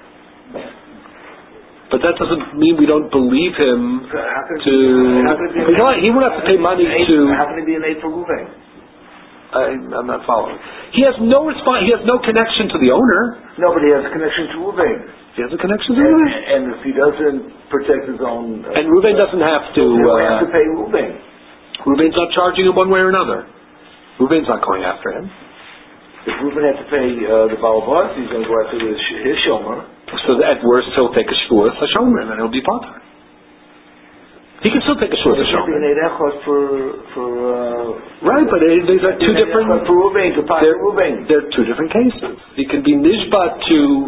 But that doesn't mean we don't believe him he would have to pay money to... How can he be an aid for Reuven? I'm not following. He has no He has no connection to the owner. No, but he has a connection to Reuven. He has a connection to Reuven. And if he doesn't protect his own... and Reuven doesn't have to... he'll have to pay Reuven. Reuven's not charging him one way or another. Reuven's not going after him. If Reuven had to pay the Baal Bas, he's going to go after his shomer. So at worst, he'll take a shvuas a shomer, and then he'll be potter. He can still take a shvuas a shomer. Right, but these are two different. They're two different cases. He can be nishbat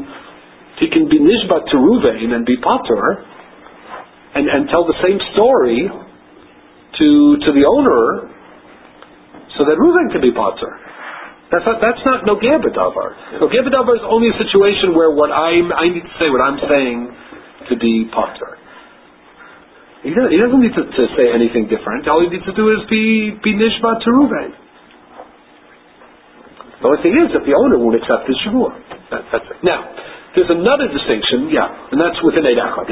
to Reuven and be potter, and tell the same story to the owner, so that Reuven can be potter. That's not nogeh b'davar. Nogeh b'davar is only a situation where I need to say what I'm saying to be potter. He doesn't need to say anything different. All he needs to do is be nishmat to Reuven. The only thing is that the owner won't accept his shavua. That's it. Now, there's another distinction, and that's within Eid Echad,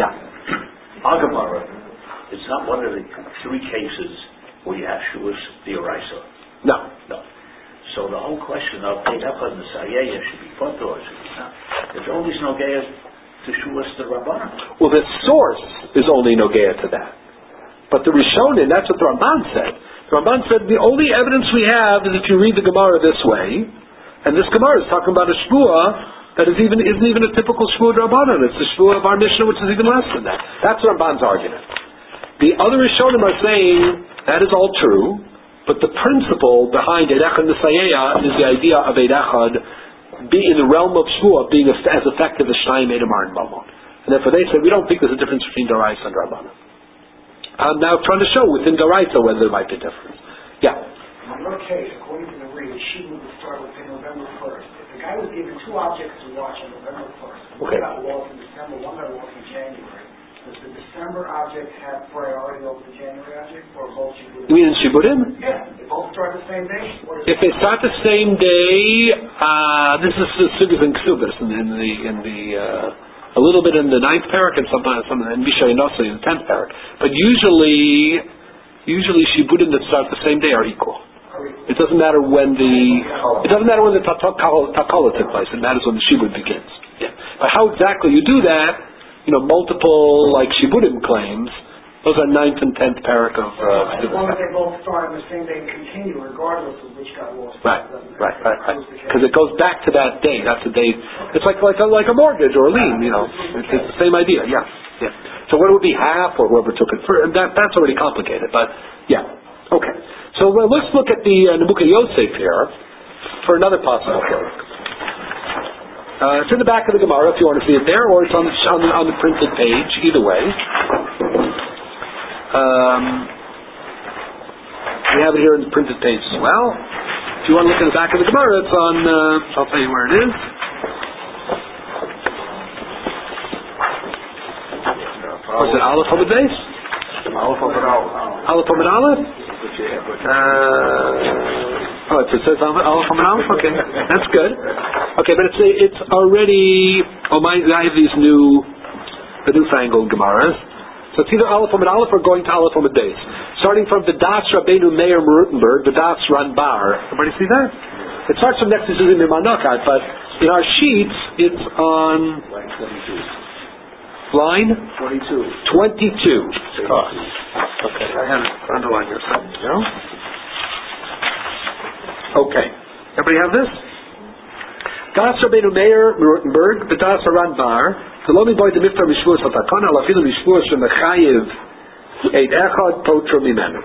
Agamara, it's not one of the three cases where you have shuas d'oraisa. No. So the whole question of Eid Echad and Sayeya should be put or should be not. There's always nogeh to shuas the Rabbanan. Well, the source is only nogeh to that. But the Rishonim, that's what the Ramban said. The Ramban said the only evidence we have is if you read the Gemara this way, and this Gemara is talking about a shvuah that isn't even a typical shvuah Rabbanan. It's the shvuah of our Mishnah, which is even less than that. That's Ramban's argument. The other Rishonim are saying that is all true, but the principle behind Eid Echad and Sayeya is the idea of Eid Echad being in the realm of shvuah being as effective as Shnayim Edamar and Balmon. And therefore they say we don't think there's a difference between Daraisa and Rabbanan. I'm now trying to show within Daraisa whether there might be a difference. In your case, according to the read, she would start within November 1st. If the guy was given two objects to watch on November 1st, one got lost in December, one got lost in January, does the December object have priority over the January object, or both Shibudim? You mean in Shibudim? Yeah, they both start the same day. If they start the same day, this is Sugas and Ksubas in the a little bit in the 9th parak and sometimes in Mishay Nosai in the 10th parak. But usually Shibudim that start the same day are equal. It doesn't matter when the Takala took place. It matters when the Shibud begins. Yeah. But how exactly you do that? Multiple like Shibudim claims. Those are 9th and 10th parak of. As long as they both start on the same day and continue, regardless of which got lost. Right. Because it goes back to that day. That's the day. It's like a mortgage or a lien. It's the same idea. Yeah. So whether it would be half or whoever took it first, that's already complicated. But okay. So let's look at the Nebuchad Yosef here for another possible case. It's in the back of the Gemara if you want to see it there, or it's on the printed page. Either way. We have it here in the printed page as well. If you want to look at the back of the Gemara, it's on, I'll tell you where it is. Was it Aleph Hamid Beis? Aleph Hamid Aleph? It says Aleph Hamid Aleph? Okay, that's good. Okay, but it's already, I have these the newfangled Gemaras. So it's either Aleph Hamid Aleph or going to Aleph Hamid Beis. Starting from the Das Rabbeinu Meir Rutenberg, the Das Ranbar. Everybody see that? It starts from next to Susan Mimanokat, but in our sheets, it's on line 22. Okay, I have it underlined here somewhere. Okay, everybody have this? Das Rabbeinu Meir Rutenberg, the Das Ranbar. Lomi boy the miftar mishvuas hatakana alafilu mishvuas shemechayiv Eid Echad potra mimenu.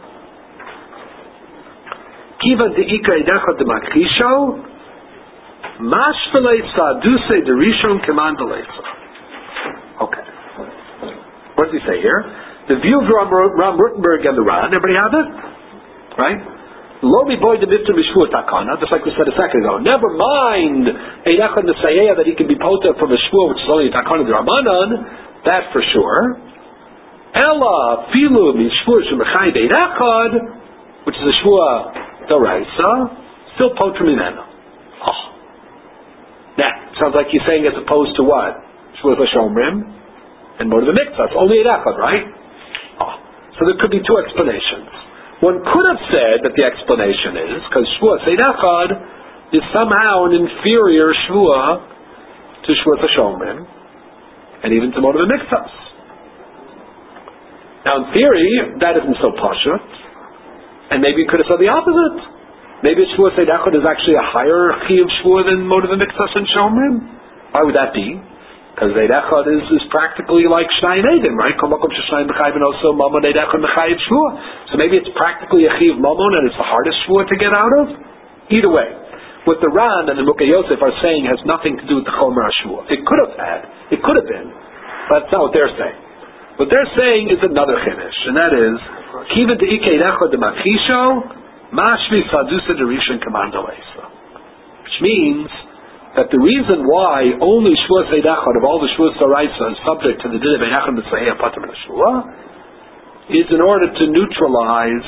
Kiva deika Eid Echad demakrisho Mashvele saduse de rishon kemandalesa. Okay. What does he say here? The view of Ram Rutenberg and the Ran, everybody have it? Right? Lomi boy de mifter mishvua takana, just like we said a second ago. Never mind Eidachad Nesayeh that he can be poter from a shvua, which is only a takana de Ramanan, that for sure. Ella filu mishvua shemechai beidachad, which is a shvua doraisa, still poter mimena. Oh. Now, sounds like he's saying as opposed to what? Shvua l'shomrim and more to the mitzvah. It's only Eidachad, right? Oh. So there could be two explanations. One could have said that the explanation is because Shvuas Eidachad is somehow an inferior Shvua to Shvuas HaShomrim and even to Moed HaMiktzos. Now in theory, that isn't so pashut, and maybe you could have said the opposite. Maybe Shvuas Eidachad is actually a higher Chiyuv Shvua than Moed HaMiktzos and Shomrim. Why would that be? Because Eidachad is practically like Shnai Nedim, right? So maybe it's practically a Chiv Mamon and it's the hardest Shvua to get out of? Either way, what the Ran and the Mukhe Yosef are saying has nothing to do with the Chomer HaShvua. It could have been, but that's not what they're saying. What they're saying is another Chiddush, and that is, Kiva de'ike Eidachad de'machisho, mashvi sadusa de'rishon kamandalesa. Which means that the reason why only Shvuas Eidachad of all the Shvuas Doraisa is subject to the din of Eidachad Mitzvah Pater Min HaShvua is in order to neutralize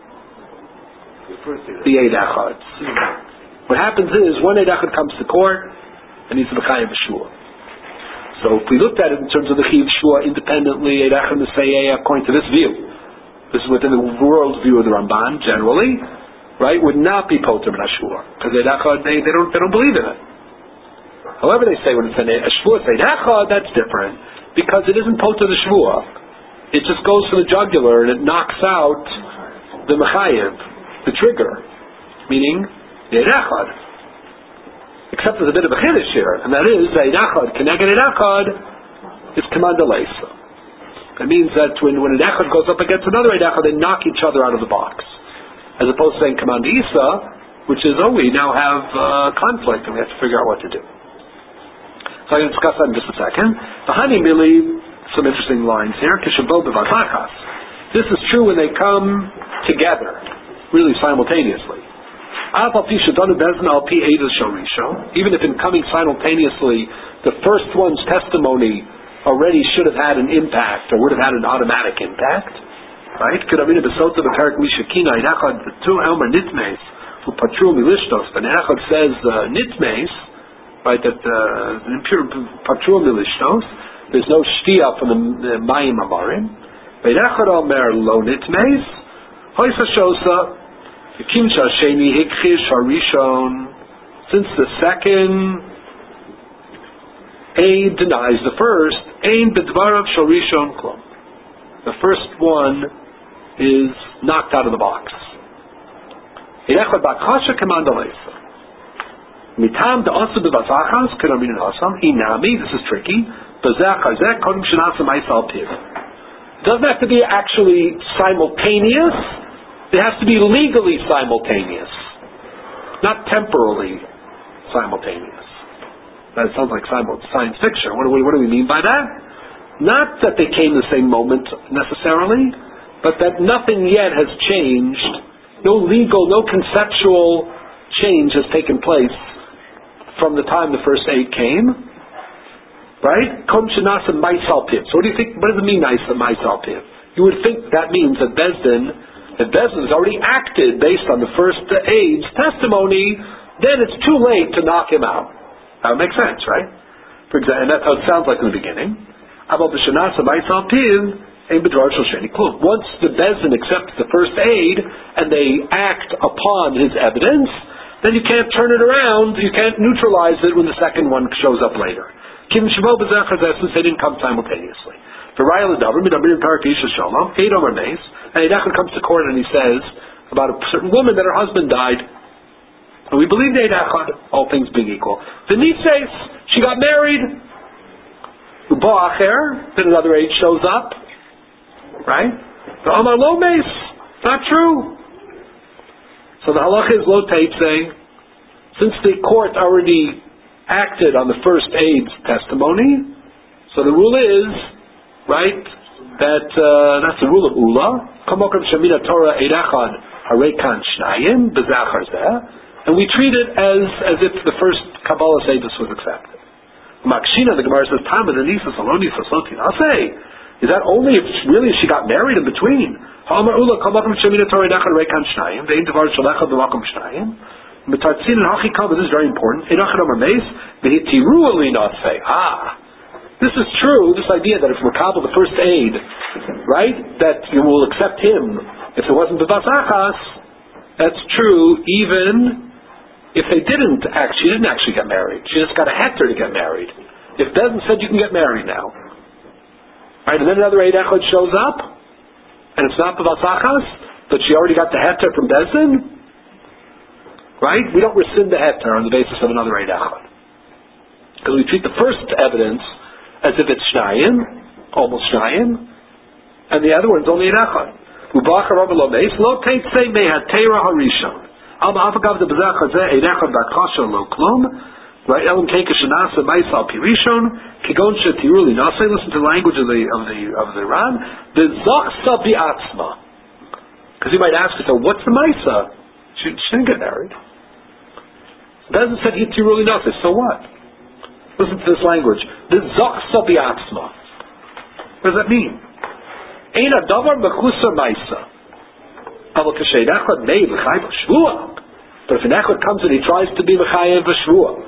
the Eidachad. What happens is one Eidachad comes to court and he's Mechayev Shvua. So if we looked at it in terms of the Chiv Shvua independently, Eidachad Mitzvah according to this view, this is within the world view of the Ramban generally, right, would not be Pater Min HaShvua because Eidachad they don't believe in it. However, they say when it's a Shvua Eidachad, that's different, because it isn't poter the Shvua. It just goes for the jugular and it knocks out the Mechayev, the trigger, meaning the Eidachad. Except there's a bit of a chiddush here, and that is the Eidachad, Keneged Eidachad, is Kamandalesa. That means that when Eidachad goes up against another Eidachad, they knock each other out of the box. As opposed to saying Kamand Isa, which is, we now have conflict and we have to figure out what to do. So I'm going to discuss that in just a second. Bahani Mili, some interesting lines here. Kishabol b'vazachas. This is true when they come together, really simultaneously. Even if in coming simultaneously, the first one's testimony already should have had an impact, or would have had an automatic impact. Right? Kedamina b'sota b'perik mishakina Eidachad v'tu elmer nitmeis u'patru milishtos. But Eidachad says nitmeis, right, that impure patru milishtos, there's no shtia from the mayim amarim. Eidachad omer lo nitmeis hoisa shosa v'kimsha sheni hikchish harishon. Since the second aid denies the first, ein b'dvarav shel rishon klum. The first one is knocked out of the box. Eidachad b'akasha kamandalesa. Mitam da'asu b'vazachas k'raminin hasam inami. This is tricky. B'zachazek kodem shenasa ma'isal piv. It doesn't have to be actually simultaneous. It has to be legally simultaneous, not temporally simultaneous. That sounds like science fiction. What do we mean by that? Not that they came the same moment necessarily, but that nothing yet has changed. No legal, no conceptual change has taken place from the time the first aid came. Right? Kom shenasa ma'isal piv. So what do you think? What does it mean, ma'isal piv? You would think that means that Bezdin has already acted based on the first aid's testimony, then it's too late to knock him out. That would make sense, right? For example, and that's how it sounds like in the beginning. Once the Bezdin accepts the first aid and they act upon his evidence, then you can't turn it around, you can't neutralize it when the second one shows up later. Since they didn't come simultaneously. For Raya L'Davar, Midabirim Parak Isha Shalom, Eid Omer Meis, and Eidachad comes to court and he says about a certain woman that her husband died. And we believe the Eidachad, all things being equal. The Nises, she got married. Ubo Acher, then another age shows up. Right? The Amar Lo Meis, not true. So the halacha is Lo Teitze, since the court already acted on the first aide's testimony, so the rule is, right, that that's the rule of Ula. And we treat it as if the first Kabbalah Seidus was accepted. Makshina, the Gemara says, is that only if really she got married in between? This is very important. This is true, this idea that if Makabel, the first aid, right, that you will accept him if it wasn't the Basachas, that's true even if they didn't she didn't actually get married. She just got a hector to get married. If Bezin said you can get married now, right, and then another Eid Echad shows up, and it's not the Basachas, but she already got the hector from Bezin, right? We don't rescind the hector on the basis of another Eid Echad. Because we treat the first evidence as if it's Shnayim, almost Shnayim, and the other one's only an Echad. Right? Elam Keka Shanasa Maisal Pirishon Kigon Shetiruli Nasei. Listen to the language of the Ran. The Zachsa Bi'atzma. Because you might ask yourself, what's the Maisa? She didn't get married. Bezin said Tiruli Nasei. So what? Listen to this language. The Zachsa Bi'atzma. What does that mean? Ein Adavar Mechusar Maisa. Aval Kashay Echad Mei L'chai V'Shvua. But if an Echad comes and he tries to be L'chai V'Shvua,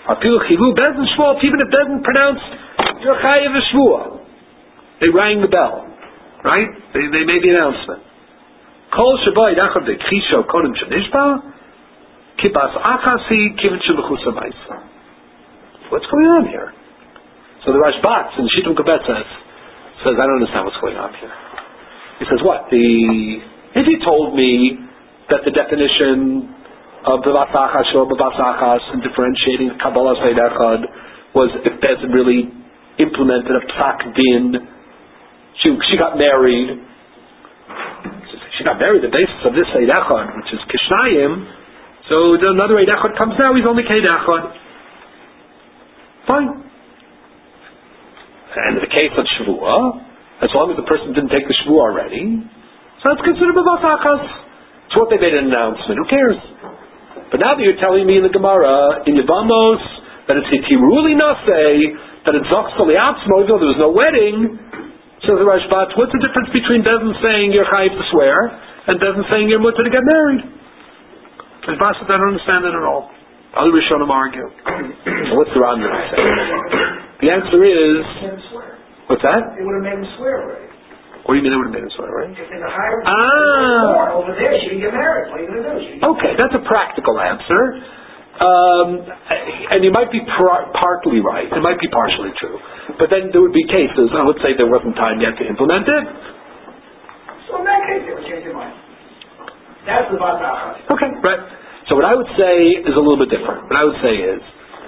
even if Bezin pronounced You're Chayav V'Shvua, they rang the bell, right? They made the announcement. Kol Shabai Dachar V'Khisho Kodim Shanishba Kibas Achasi Kivin Shemechus Amaisa. What's going on here? So the Rashbat in Shittim Kabet says, I don't understand what's going on here. He says, what? If he told me that the definition of the Basachas or Basachas and differentiating Kabbalah Seid Echad was if Bezin really implemented a Psak Din, she got married. She got married the basis of this Seid Echad, which is Kishnayim. So another Seid Echad comes now, he's only Seid Echad. Fine. And in the case of Shavua, as long as the person didn't take the Shavua already, so that's considered a Basachas. It's what they made an announcement. Who cares? But now that you're telling me in the Gemara, in Yevamos, that it's Hitiruli Nasei, that it's Zoxel Yatzmo, even though there was no wedding, says the Rashbat, what's the difference between Bezin saying you're chayiv to swear, and Bezin saying you're mutter to get married? Rashbat says, I don't understand it at all. Other Rishonim argue. So what's the Ram going to say? The answer is, what's that? They would have made him swear already. What do you mean they would have made it swear, right? If in the higher over there, she didn't get married. What are you going to do? Okay, that's a practical answer. And you might be partly right. It might be partially true. But then there would be cases, let's say there wasn't time yet to implement it. So in that case, they would change their mind. That's the Basachas. Okay, right. So what I would say is a little bit different. What I would say is,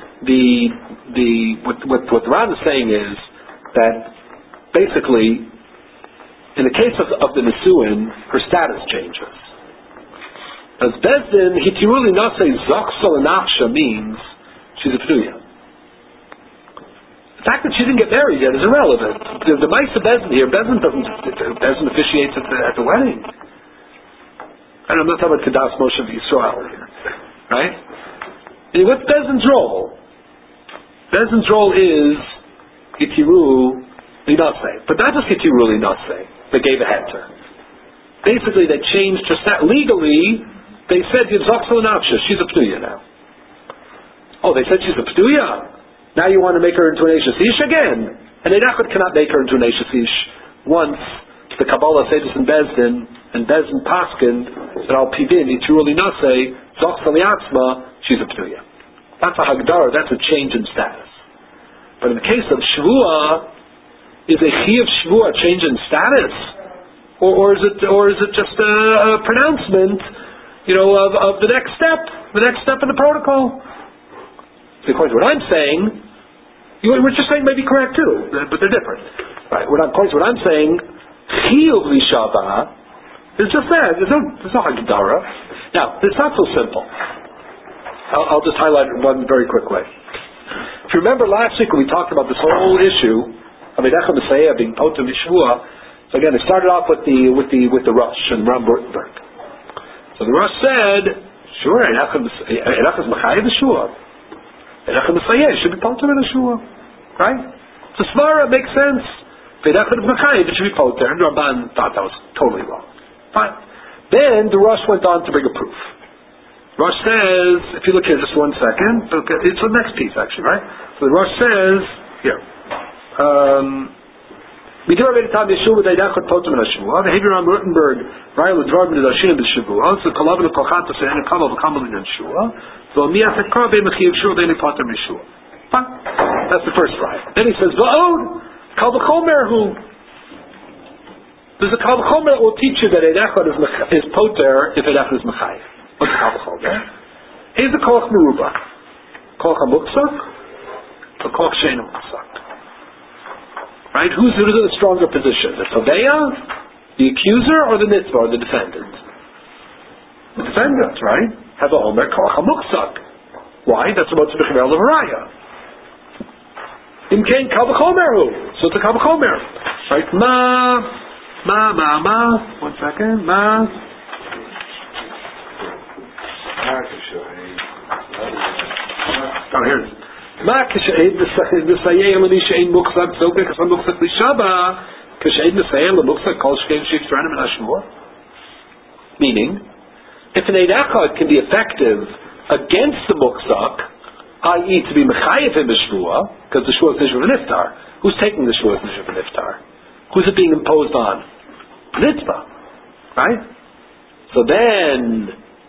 what the Ran is saying is that basically, in the case of the Nisuin, her status changes. As Bezdin, Hitiruli Nasei Zoxel Anachsha means she's a P'tuya. The fact that she didn't get married yet is irrelevant. The Maisa Bezdin here, Bezdin officiates at the wedding. And I'm not talking about Kedas Moshe Yisrael here. Right? And what's Bezdin's role? Bezdin's role is Hitiru Linasei. But not just Hitiru Linasei. They gave a heter. Basically, they changed her stat. Legally, they said Yivzoxel Nafsha, she's a P'tuya now. Oh, they said she's a P'tuya. Now you want to make her into an Eishes Ish again. And Einachot cannot make her into an Eishes Ish once the Kabbalah Seidus and Bezdin Paskin that Al Pidin, Itiruli Nasei, Zoxel Yatzma, she's a P'tuya. That's a Hagdara, that's a change in status. But in the case of Shavua, is a Chiyav Shavua a change in status? Or is it just a pronouncement, of the next step in the protocol? So according to what I'm saying, what you're saying may be correct too, but they're different. Right? According to what I'm saying, Chiyav Lishava is just that. There's no Hagdara. Now, it's not so simple. I'll just highlight one very quick way. If you remember last week when we talked about this whole issue of Eidecha Messiah being potem Yeshua, so again, it started off with the Rosh and Ram Burtenberg. So the Rosh said, sure, Eidecha is Mechayev Yeshua. Eidecha Messiah should be potem in Yeshua, right? So Svara makes sense. Eidecha is Mechayev, it should be potem. And Ramban thought that was totally wrong. Fine. Then the Rosh went on to bring a proof. Rosh says, if you look here just one second, it's the next piece actually, right? So the Rosh says, here, we do already talk Yeshua Eidachot Potem in Yeshua. The Hebron Württemberg, Ryan Ledvar B'nei Dashin B'Shavua. So Kolav L'Kolchatos and Kamal V'Kamal in Yeshua. So Miach Ekar Be'Mech Yeshua Be'Nei Potem Yeshua. Fine. That's the first right. Then he says, V'od Kal V'Chomer Hu. There's a Kal V'Chomer that will teach you that Eidachot is Poter if Eidachot is Mechayev. What's the Kal V'Chomer? Here's the Koch Meruba. Koch HaMuktzak or Koch Shein HaMuktzak. Right? Who's in a stronger position? The Toveya, the accuser, or the Nitzvah, or the defendant? The defendant, right? Have a Omer Koch HaMuktzak. Why? That's about to be Chemel of Araya. In Kain Kal V'Chomer Hu. So it's a Kal V'Chomer. Right? One second. Oh, here it is. Ma k'she'ed n'sayeh l'mi she'en muchzak zogek as muchzak l'shaba k'she'ed n'sayeh l'muchzak kol shkein she'iftranim in Ashmur. Meaning, if an Eidachot can be effective against the muchzak, i.e. to be mechayev him b'shvua, because the shvua is nishva v'niftar. Who's taking the shvua is nishva v'niftar? Who's it being imposed on? Nitzvah. Right? So then,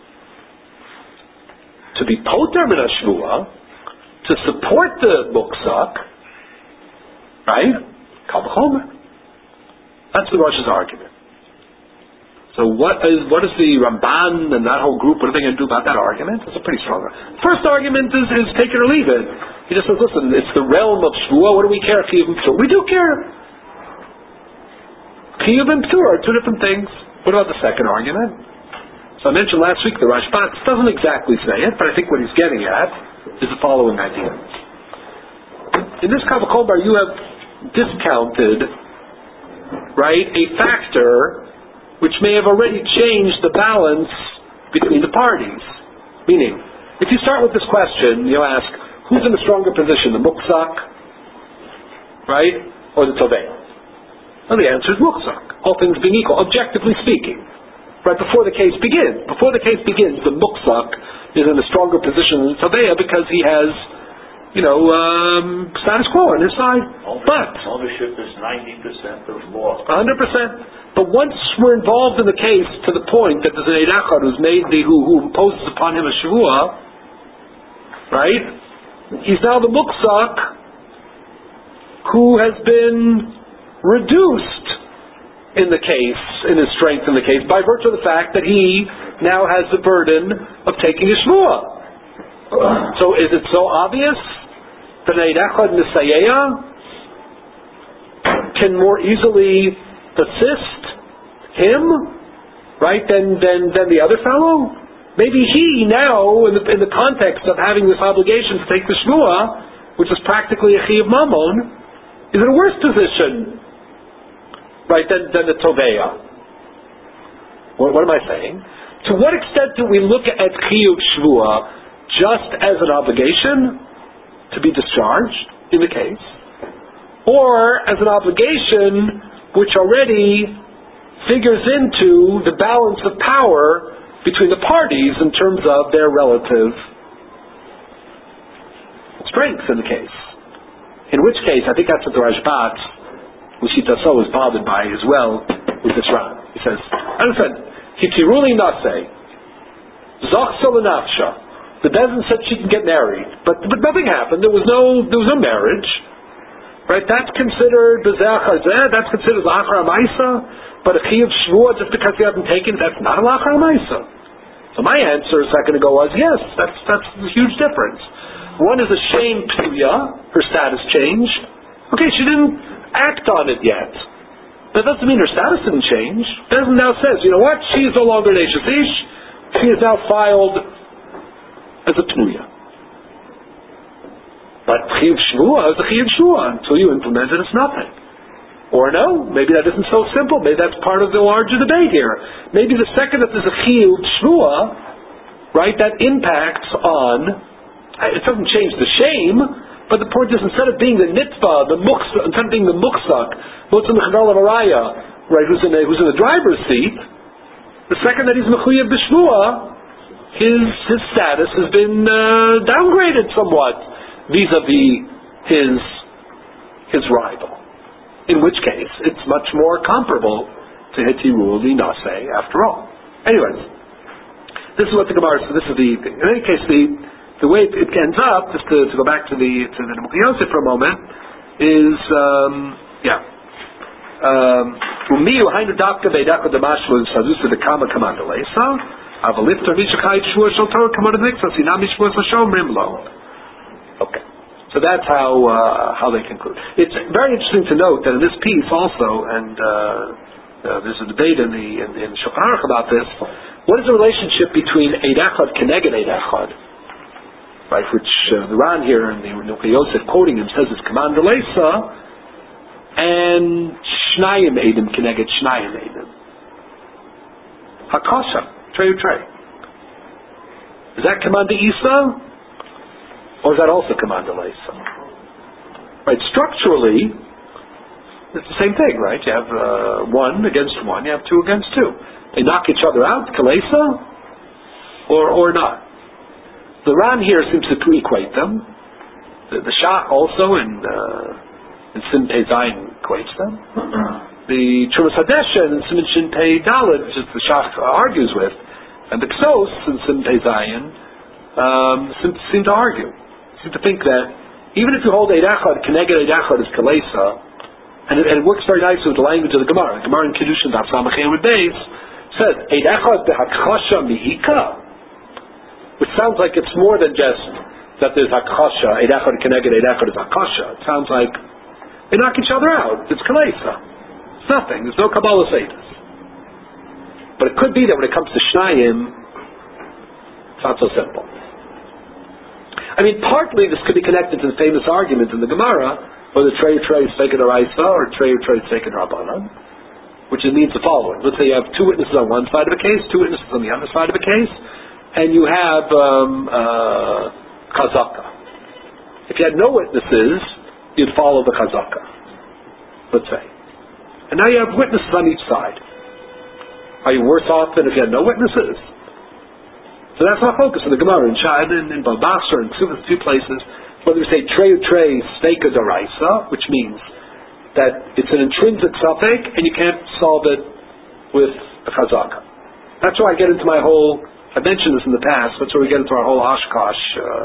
to be poter min hashvua, to support the muchzak, right? Kal v'chomer. That's the Rosh's argument. So what is the Ramban and that whole group, what are they going to do about that argument? It's a pretty strong argument. First argument is take it or leave it. He just says, listen, it's the realm of shvua, what do we care if Chiyuv and Ptur? We do care. Chiyuv and Ptur are two different things. What about the second argument? So I mentioned last week the Rashbam doesn't exactly say it, but I think what he's getting at is the following idea. In this Kal V'Chomer, you have discounted, right, a factor which may have already changed the balance between the parties. Meaning, if you start with this question, you ask, who's in a stronger position, the muchzak, right, or the tovei? Well, the answer is muchzak, all things being equal, objectively speaking. Right before the case begins. Before the case begins, the muchzak is in a stronger position than the Tabeya because he has, status quo on his side. Ownership is 90% of law. 100%. But once we're involved in the case to the point that there's an Eidachot who's made who imposes upon him a Shavua, right? He's now the muchzak who has been reduced in the case, in his strength in the case, by virtue of the fact that he now has the burden of taking a shmua. So is it so obvious that an Eidachot Nisayeh can more easily assist him, right, than the other fellow? Maybe he now, in the context of having this obligation to take the shmua, which is practically a chiyuv mamon, is in a worse position, right, than the Toveya. What am I saying? To what extent do we look at Chiyuv Shvua just as an obligation to be discharged in the case, or as an obligation which already figures into the balance of power between the parties in terms of their relative strengths in the case? In which case, I think that's what the Rashbat Mushitaso is bothered by as well with this Ran. He says, understand, Hitiruli Naseh, Zochsel Nafsha. The Bezin said she can get married, but nothing happened. There was no marriage, right? That's considered Bezeh, that's considered Lachar Maisa, but a Chiyuv Shvua just because you haven't taken it, that's not a Lachar Maisa. So my answer a second ago was yes, that's a huge difference. One is a shame Ptuya, her status changed. Okay, she didn't act on it yet. That doesn't mean her status didn't change. Bezin now says, you know what? She is no longer an Eishes Ish. She has now filed as a pnuya. But Chiyuv Shvua is a Chiyuv Shvua. Until you implement it, it's nothing. Or no, maybe that isn't so simple. Maybe that's part of the larger debate here. Maybe the second that there's a Chiyuv Shvua, right, that impacts on, it doesn't change the shame, but the point is, instead of being the nitva, instead of being the muksak, Motzim Mechadal of Araya, right, who's in the driver's seat, the second that he's Mechuyev B'Shvua, his status has been downgraded somewhat vis-a-vis his rival. In which case, it's much more comparable to Hitiru Nase after all. Anyways, this is what the Gemara says. This is the thing. In any case, the way it ends up, just to go back to the Nebuchadnezzar Yosef for a moment, is Umiyu hainu dafka beidachad damashlu sadusa the kama kamandalesa avalifter mishachayit shvur shaltor kamadavixas inam mishvur sashomrim lo. Okay. So that's how they conclude. It's very interesting to note that in this piece also, and there's a debate in the Shulchan Aruch about this. What is the relationship between Eid Echad Keneged Eid Echad, right? Which the Ran here in the Nebuchadnezzar Yosef quoting him says is Command Leisa, and Shnayim Eidim Keneged Shnayim Eidim. Hakasha Trey. Is that Command Isa? Or is that also Command Leisa? Right, structurally, it's the same thing, right? You have one against one, you have two against two. They knock each other out, Kalesa, or not. The Ran here seems to equate them. The Shach also in Sim Pei Zayin equates them. The Trumas Hadeshen in Sim Shin Pei Daled, which is the Shach argues with, and the Ksos in Sim Pei Zayin seem to argue. Seem to think that even if you hold Eid Echad, Keneged Eid Echad is Kalesa, and it works very nicely with the language of the Gemara. The Gemara in Kiddushin Daf Samachay with Beis says Eid Echad behakchasha mi'ika, which sounds like it's more than just that there's hakchasha. Eid Echad Keneged Eid Echad is hakchasha. It sounds like they knock each other out. It's Kalesa. It's nothing. There's no Kabbalah Seidas. But it could be that when it comes to Shnayim, it's not so simple. I mean, partly this could be connected to the famous argument in the Gemara, whether Trey is taken Araisa or Trey is taken Rabbanan, which means the following. Let's say you have two witnesses on one side of a case, two witnesses on the other side of a case, and you have Chazaka. If you had no witnesses, you'd follow the Chazaka, let's say. And now you have witnesses on each side. Are you worse off than if you had no witnesses? So that's our focus in the Gemara in Shad, in Babasar, in a few places, whether we say Trey Steika Daraisa, which means that it's an intrinsic suffix and you can't solve it with a Chazaka. That's where I get into my whole, I mentioned this in the past, that's where we get into our whole Oshkosh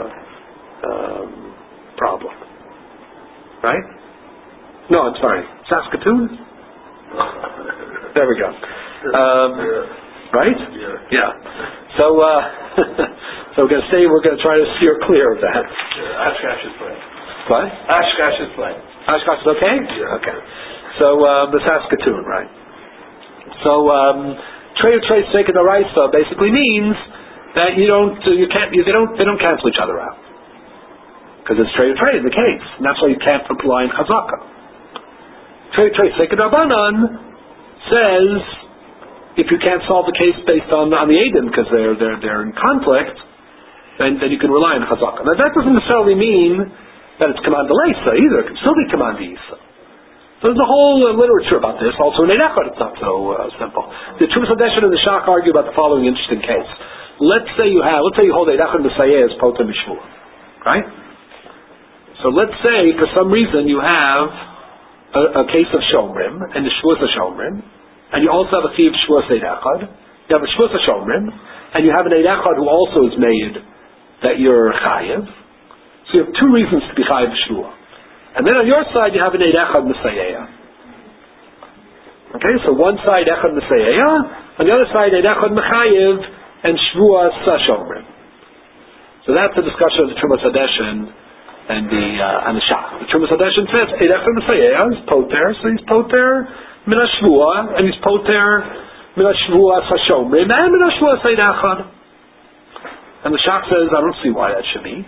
problem. Right? No, I'm sorry. Saskatoon? There we go. Right? Yeah. So we're going to try to steer clear of that. Oshkosh is playing. What? Oshkosh is playing. Oshkosh is okay? Yeah. Okay. So the Saskatoon, right? So Trey Steika Daraisa basically means that they don't cancel each other out. Because it's Trey in the case. And that's why you can't apply in Chazaka. Trey Steika Rabbanan says if you can't solve the case based on the Eidim because they're in conflict, then you can rely on Chazaka. Now that doesn't necessarily mean that it's Command Leisa either. It can still be Command Isa. So there's a whole literature about this. Also in Eid Echad it's not so simple. The Trumas Hadeshen and the Shach argue about the following interesting case. Let's say you hold Eid Echad Messiah as Potem Mishvua, right? So let's say for some reason you have a case of Shomrim and the Shvuas of Shomrim, and you also have a Chiv Shvuas Eid Echad. You have a Shvuas of Shomrim, and you have an Eid Echad who also is made that you're Chayiv. So you have two reasons to be Chayiv Shvua. And then on your side you have an Eid Echad Messiah. Okay, so one side Echad Messiah, on the other side Eid Echad Mechayiv and Shvuas Shomrim. So that's the discussion of the Trumas Hadeshen and the Shach. The Trumas Hadeshen says Eid Echad Messiah is Poter, so he's Poter Min HaShvua, and he's Poter Min HaShvua Shomrim, and Min HaShvua Eid Echad. And the Shach says, I don't see why that should be.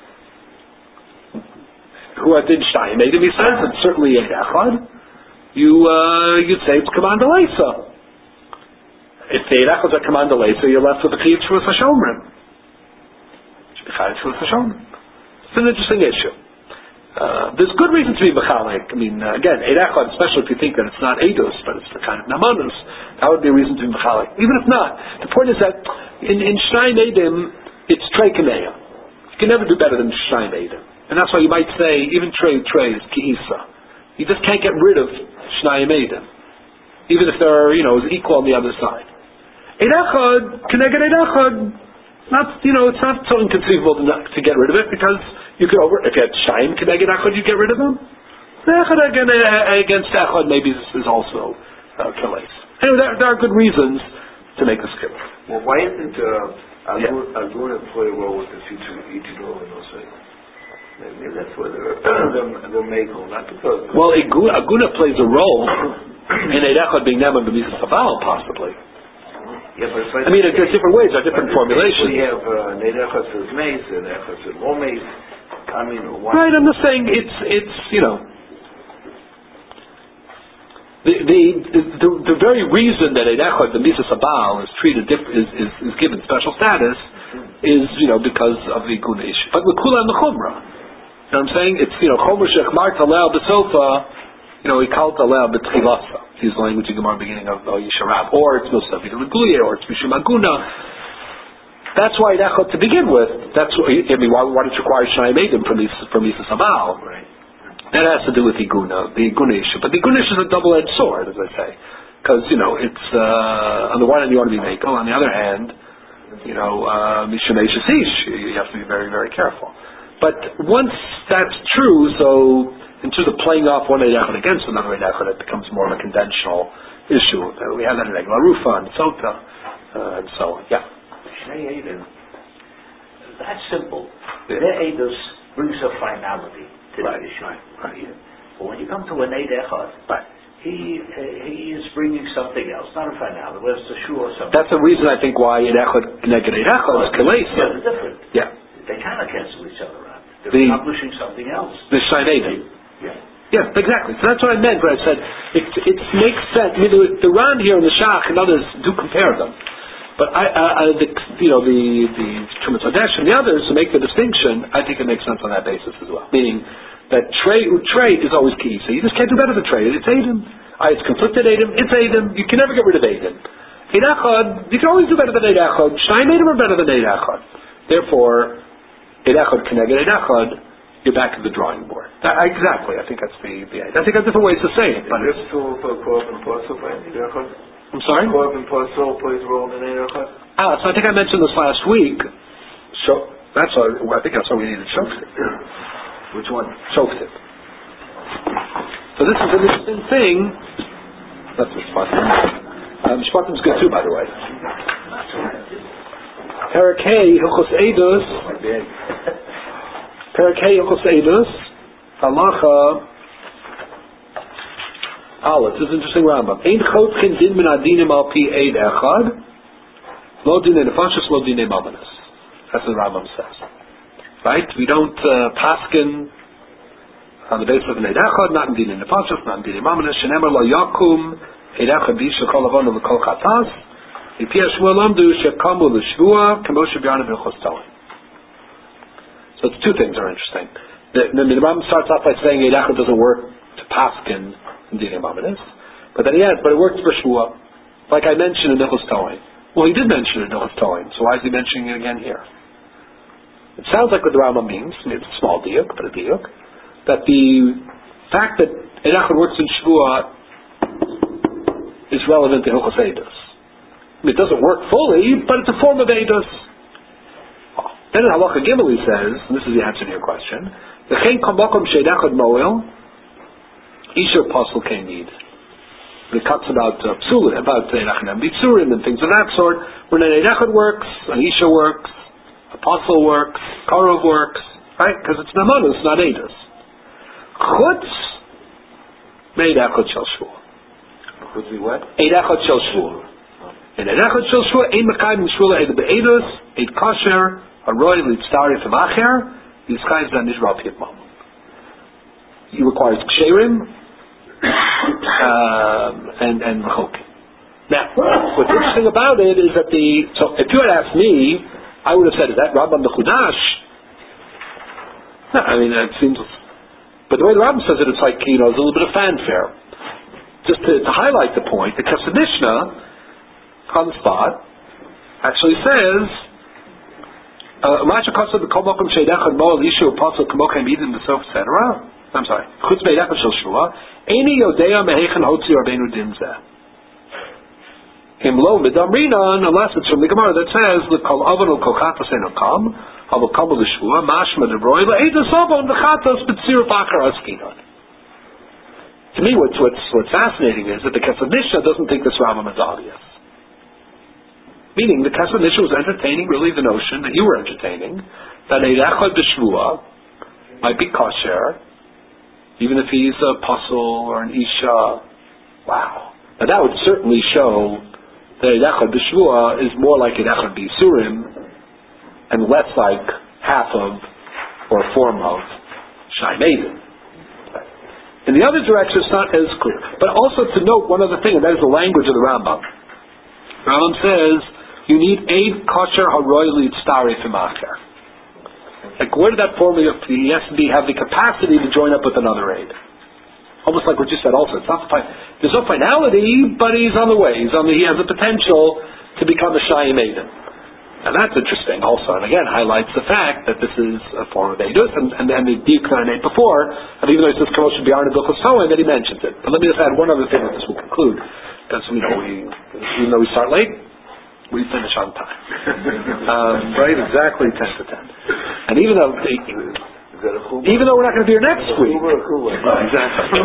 Who did Shtayim Eidim, he says, it's certainly Eid Echad. You'd say it's Command Leisa. If the Eid Echad's a Command Leisa, you're left with the Chiyuv Shvuas HaShomrim. Should be Chayv Shvuas HaShomrim. It's an interesting issue. There's good reason to be Mechalik. I mean, again, Eid Echad, especially if you think that it's not Eidos, but it's the kind of Namanus, that would be a reason to be Mechalik. Even if not, the point is that in Shnayim Eidim, it's Trei Kaneya. You can never do better than Shnayim Eidim. And that's why you might say, even Trei is Ki'isa. You just can't get rid of Shnayim Eidim. Even if they're, is equal on the other side. Eid Echad, Keneged Eid Echad, it's not so inconceivable to get rid of it, because you could if you had Shayim Keneged Echad, you'd get rid of them. Echad against Echad maybe is also Kiles. Anyway, there are good reasons to make this clear. Well, why isn't Aguna play a role with the future Ichidor and Osei? Maybe that's where they're makel, not because... Well, Aguna plays a role in Eid Echad being Neman B'Misas Habal, possibly. Yeah, but there's different ways, there are different formulations. We have Eid Echad says Meis, and Echad says Lo Meis. I mean, right, I'm just saying the very reason that Eid Echad, the Misas Habal, is treated is given special status is because of the Aguna issue. But with Kula and the Chumrah, you know what I'm saying? It's Chomer Shechmar Talel B'Sofa. He called Talel B'Tchilasa. His language in Gemara beginning of Yisharab, or it's Nosavit L'Gulia, or it's Mishum Aguna. That's why Eid Echad to begin with. That's why did you require Shnayim Eidim from Misas Habal? Right. That has to do with the Iguna issue. But the Iguna issue is a double-edged sword, as I say. Because, it's, on the one hand you want to be Mekel, on the other hand, Mishum Eishasish, you have to be very, very careful. But once that's true, so in terms of playing off one Eid Echad against another Eid Echad, it becomes more of a conventional issue. We have that in Egla Rufa and Sota, and so on. Yeah. Shnei Eidim, that's simple. Their Eidos brings a finality to the issue. Right. But when you come to an Eid Echad, he is bringing something else, not a finality. Where's the shul or something? That's the reason I think why Eid Echad Keneged Eid Echad is Kiles. Yeah, they're different. Yeah. They kind of cancel each other out. They're accomplishing something else. The Shnayim Eidim. Yeah, exactly. So that's what I meant when I said it makes sense. I mean, the Ran here and the Shach and others do compare them, but the Trumas Hadesh and the others who make the distinction, I think it makes sense on that basis as well. Meaning that Trei is always key. So you just can't do better than Trei. It's Eidim. It's conflicted Eidim. It's Eidim. You can never get rid of Eidim. Eid Echad, you can always do better than Eid Echad. Shnayim Eidim are better than Eid Echad. Therefore, Eid Echad Keneged Eid Echad, you're back to the drawing board. Exactly. I think that's the idea. I think that's different ways to say it. But is this tool for Korb and Posel by Eid Echad? I'm sorry? Korb and Posel plays a role in Eid Echad? So I think I mentioned this last week. So I think that's why we needed Shoftim. Which one? Shoftim. So this is an interesting thing. That's Mishpatim. Mishpatim's good too, by the way. Perek Hey, Hilchos Eidos. Perek Hey, Hilchos Eidos. Halacha Aleph. This is interesting Rambam. Ein chotchin din min adinim al pi Eid Echad. Lo dinei nefashos, lo dinei mamanis. That's what Rambam says. Right? We don't paskin on the basis of an Eid Echad, not in dinei nefashos, not in dinei mamanis. Shenemar lo yakum Eid Echad b'yisha kol avonu v'kol chatas. Ipi Shmuel lamdu shekamu l'shvua kamo shebianu v'chos tolim. So it's two things that are interesting. The Rambam starts off by saying Eid Echad doesn't work to paskin in dinei mamanis, but then but it works for shvua, like I mentioned in Hilchos Tolim. Well, he did mention it in Hilchos Tolim, so why is he mentioning it again here? It sounds like what the Rambam means, maybe it's a small diuk, but a diuk, that the fact that Eid Echad works in shvua is relevant to Hilchos Eidos. I mean, it doesn't work fully, but it's a form of Eidos. Then in Halacha Gimel he says, and this is the answer to your question, V'chein kol makom she'eid echad moel, Isha Apostle can need. It talks about psulim, about Erachim Bitzurim and things of that sort. When an Eid Echad works, an Isha works, Apostle works, Karov works, right? Because it's Namanus, not Eidos. Chutz Eid Echad Shel Shvua. Could be what? Eid Echad Shel Shvua. In Echad Shel Shua, Ein Mekayim Shua Eid Be'edus, Eid Kosher, Haroy Litztari Femacher, Yischayiv Dan Nishra Piyat Mamon. He requires Ksherim, and Chokim. Now, what's interesting about it is that so if you had asked me, I would have said, is that Rambam Mechudash? No, I mean, it seems, but the way the Rambam says it, it's like, there's a little bit of fanfare. Just to highlight the point, the Kesef Mishnah, on the spot, actually says, I'm sorry, Chutz Be'edechad Shel Shua, Eini Yodea Mehechan Hotzi Rabbeinu Din Zeh. Himlo Midamrinan, unless it's from the Gemara that says, L'kol Avon L'kol Chatas Enokam, Havokam L'Shua, Mashma D'Broi, L'Eidas Avon L'Chatas B'tzir Bachar Askinon. To me, what's fascinating is that the Kesef Mishnah doesn't think this Rambam is obvious. Meaning, the Kesef Mishnah was entertaining really the notion that you were entertaining, that Eid Echad B'Shvua might be kosher, even if he's a pasul or an isha. Wow. Now that would certainly show that Eid Echad B'Shvua is more like Eid Echad B'Yisurim and less like half of or a form of Shai Maiden. In the other direction, it's not as clear. But also to note one other thing, and that is the language of the Rambam. The Rambam says, you need Eid Kosher Haroy Litztari Femacher. Like, where did that formula of he has to have the capacity to join up with another Eid? Almost like what you said also. It's not there's no finality, but he's on the way. He has the potential to become a Shai Maiden. And that's interesting also, and again highlights the fact that this is a form of Eidus, and the deep clarinate before, and even though it says Kamosh B'Yarn and Bilchus Soen, that he mentions it. But let me just add one other thing, and this will conclude, because even though we start late, we finish on time. Right, exactly 10 to 10. And even though we're not going to be here next week. Exactly.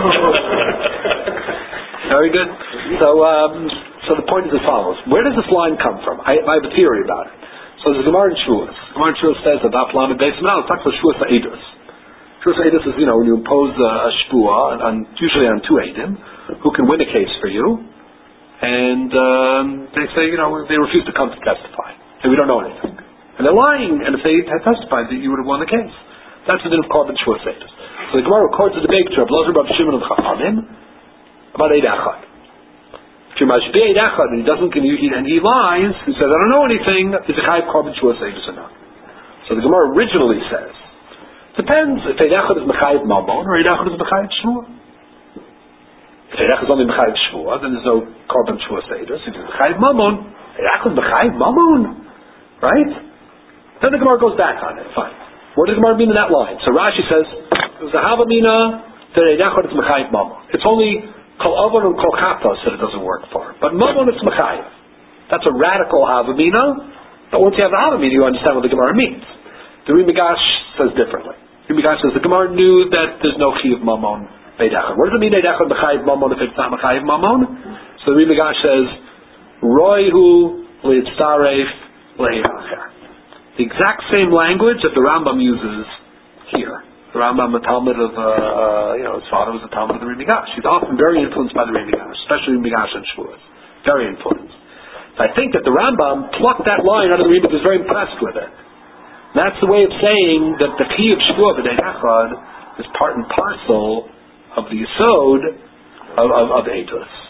Very good. So the point is as follows. Where does this line come from? I have a theory about it. So there's a Gemara in Shavuos. Gemara in Shavuos says that Daf Lamed Beis Manal, it talks about Shavuos Ha'edus. Shavuos Ha'edus is, when you impose a shvuah, usually on two Eidim, who can win a case for you, and they say, they refuse to come to testify. And we don't know anything. And they're lying, and if they had testified, that you would have won the case. That's the din of Korban Shavuos Ha'edus. So the Gemara records a debate to Rav Elazar Bar Shimon of Chachamim about Eid Echad. If you're mashbi Eid Echad and he lies, he says, I don't know anything, is a chayiv Korban Shavuos Ha'edus or not? So the Gemara originally says, depends if Eid Echad is mechayiv mamon or Eid Echad is mechayiv shvuah. If Eid Echad is only mechayiv shvuah, then there's no Korban Shavuos Ha'edus. If it's mechayiv mamon, Eid Echad is mechayiv mamon, right? Then the Gemara goes back on it. Fine. What does the Gemara mean in that line? So Rashi says, there's a havamina that Eid Echad is mechayiv mamon. It's only Kol Avon and Kol Chatas that it doesn't work for. But Mamon it's Mechayiv. That's a radical Havamina, but once you have the Havamina, you understand what the Gemara means. The Ri Migash says differently. The Ri Migash says the Gemara knew that there's no Chi of Mamon Eid Echad. What does it mean Eid Echad Mechayiv Mamon if it's not Mechayiv Mamon? So the Ri Migash says, Roihu Litztaref Le'iracher. The exact same language that the Rambam uses here. The Rambam, a Talmud of, his father was a Talmud of the Ri Migash. He's often very influenced by the Ri Migash, especially Ri Migash and Shavuos. Very influenced. So I think that the Rambam plucked that line out of the Ri Migash, was very impressed with it. And that's the way of saying that the Chi of Shavuot, the Eid Echad, is part and parcel of the Yesod of Eidus.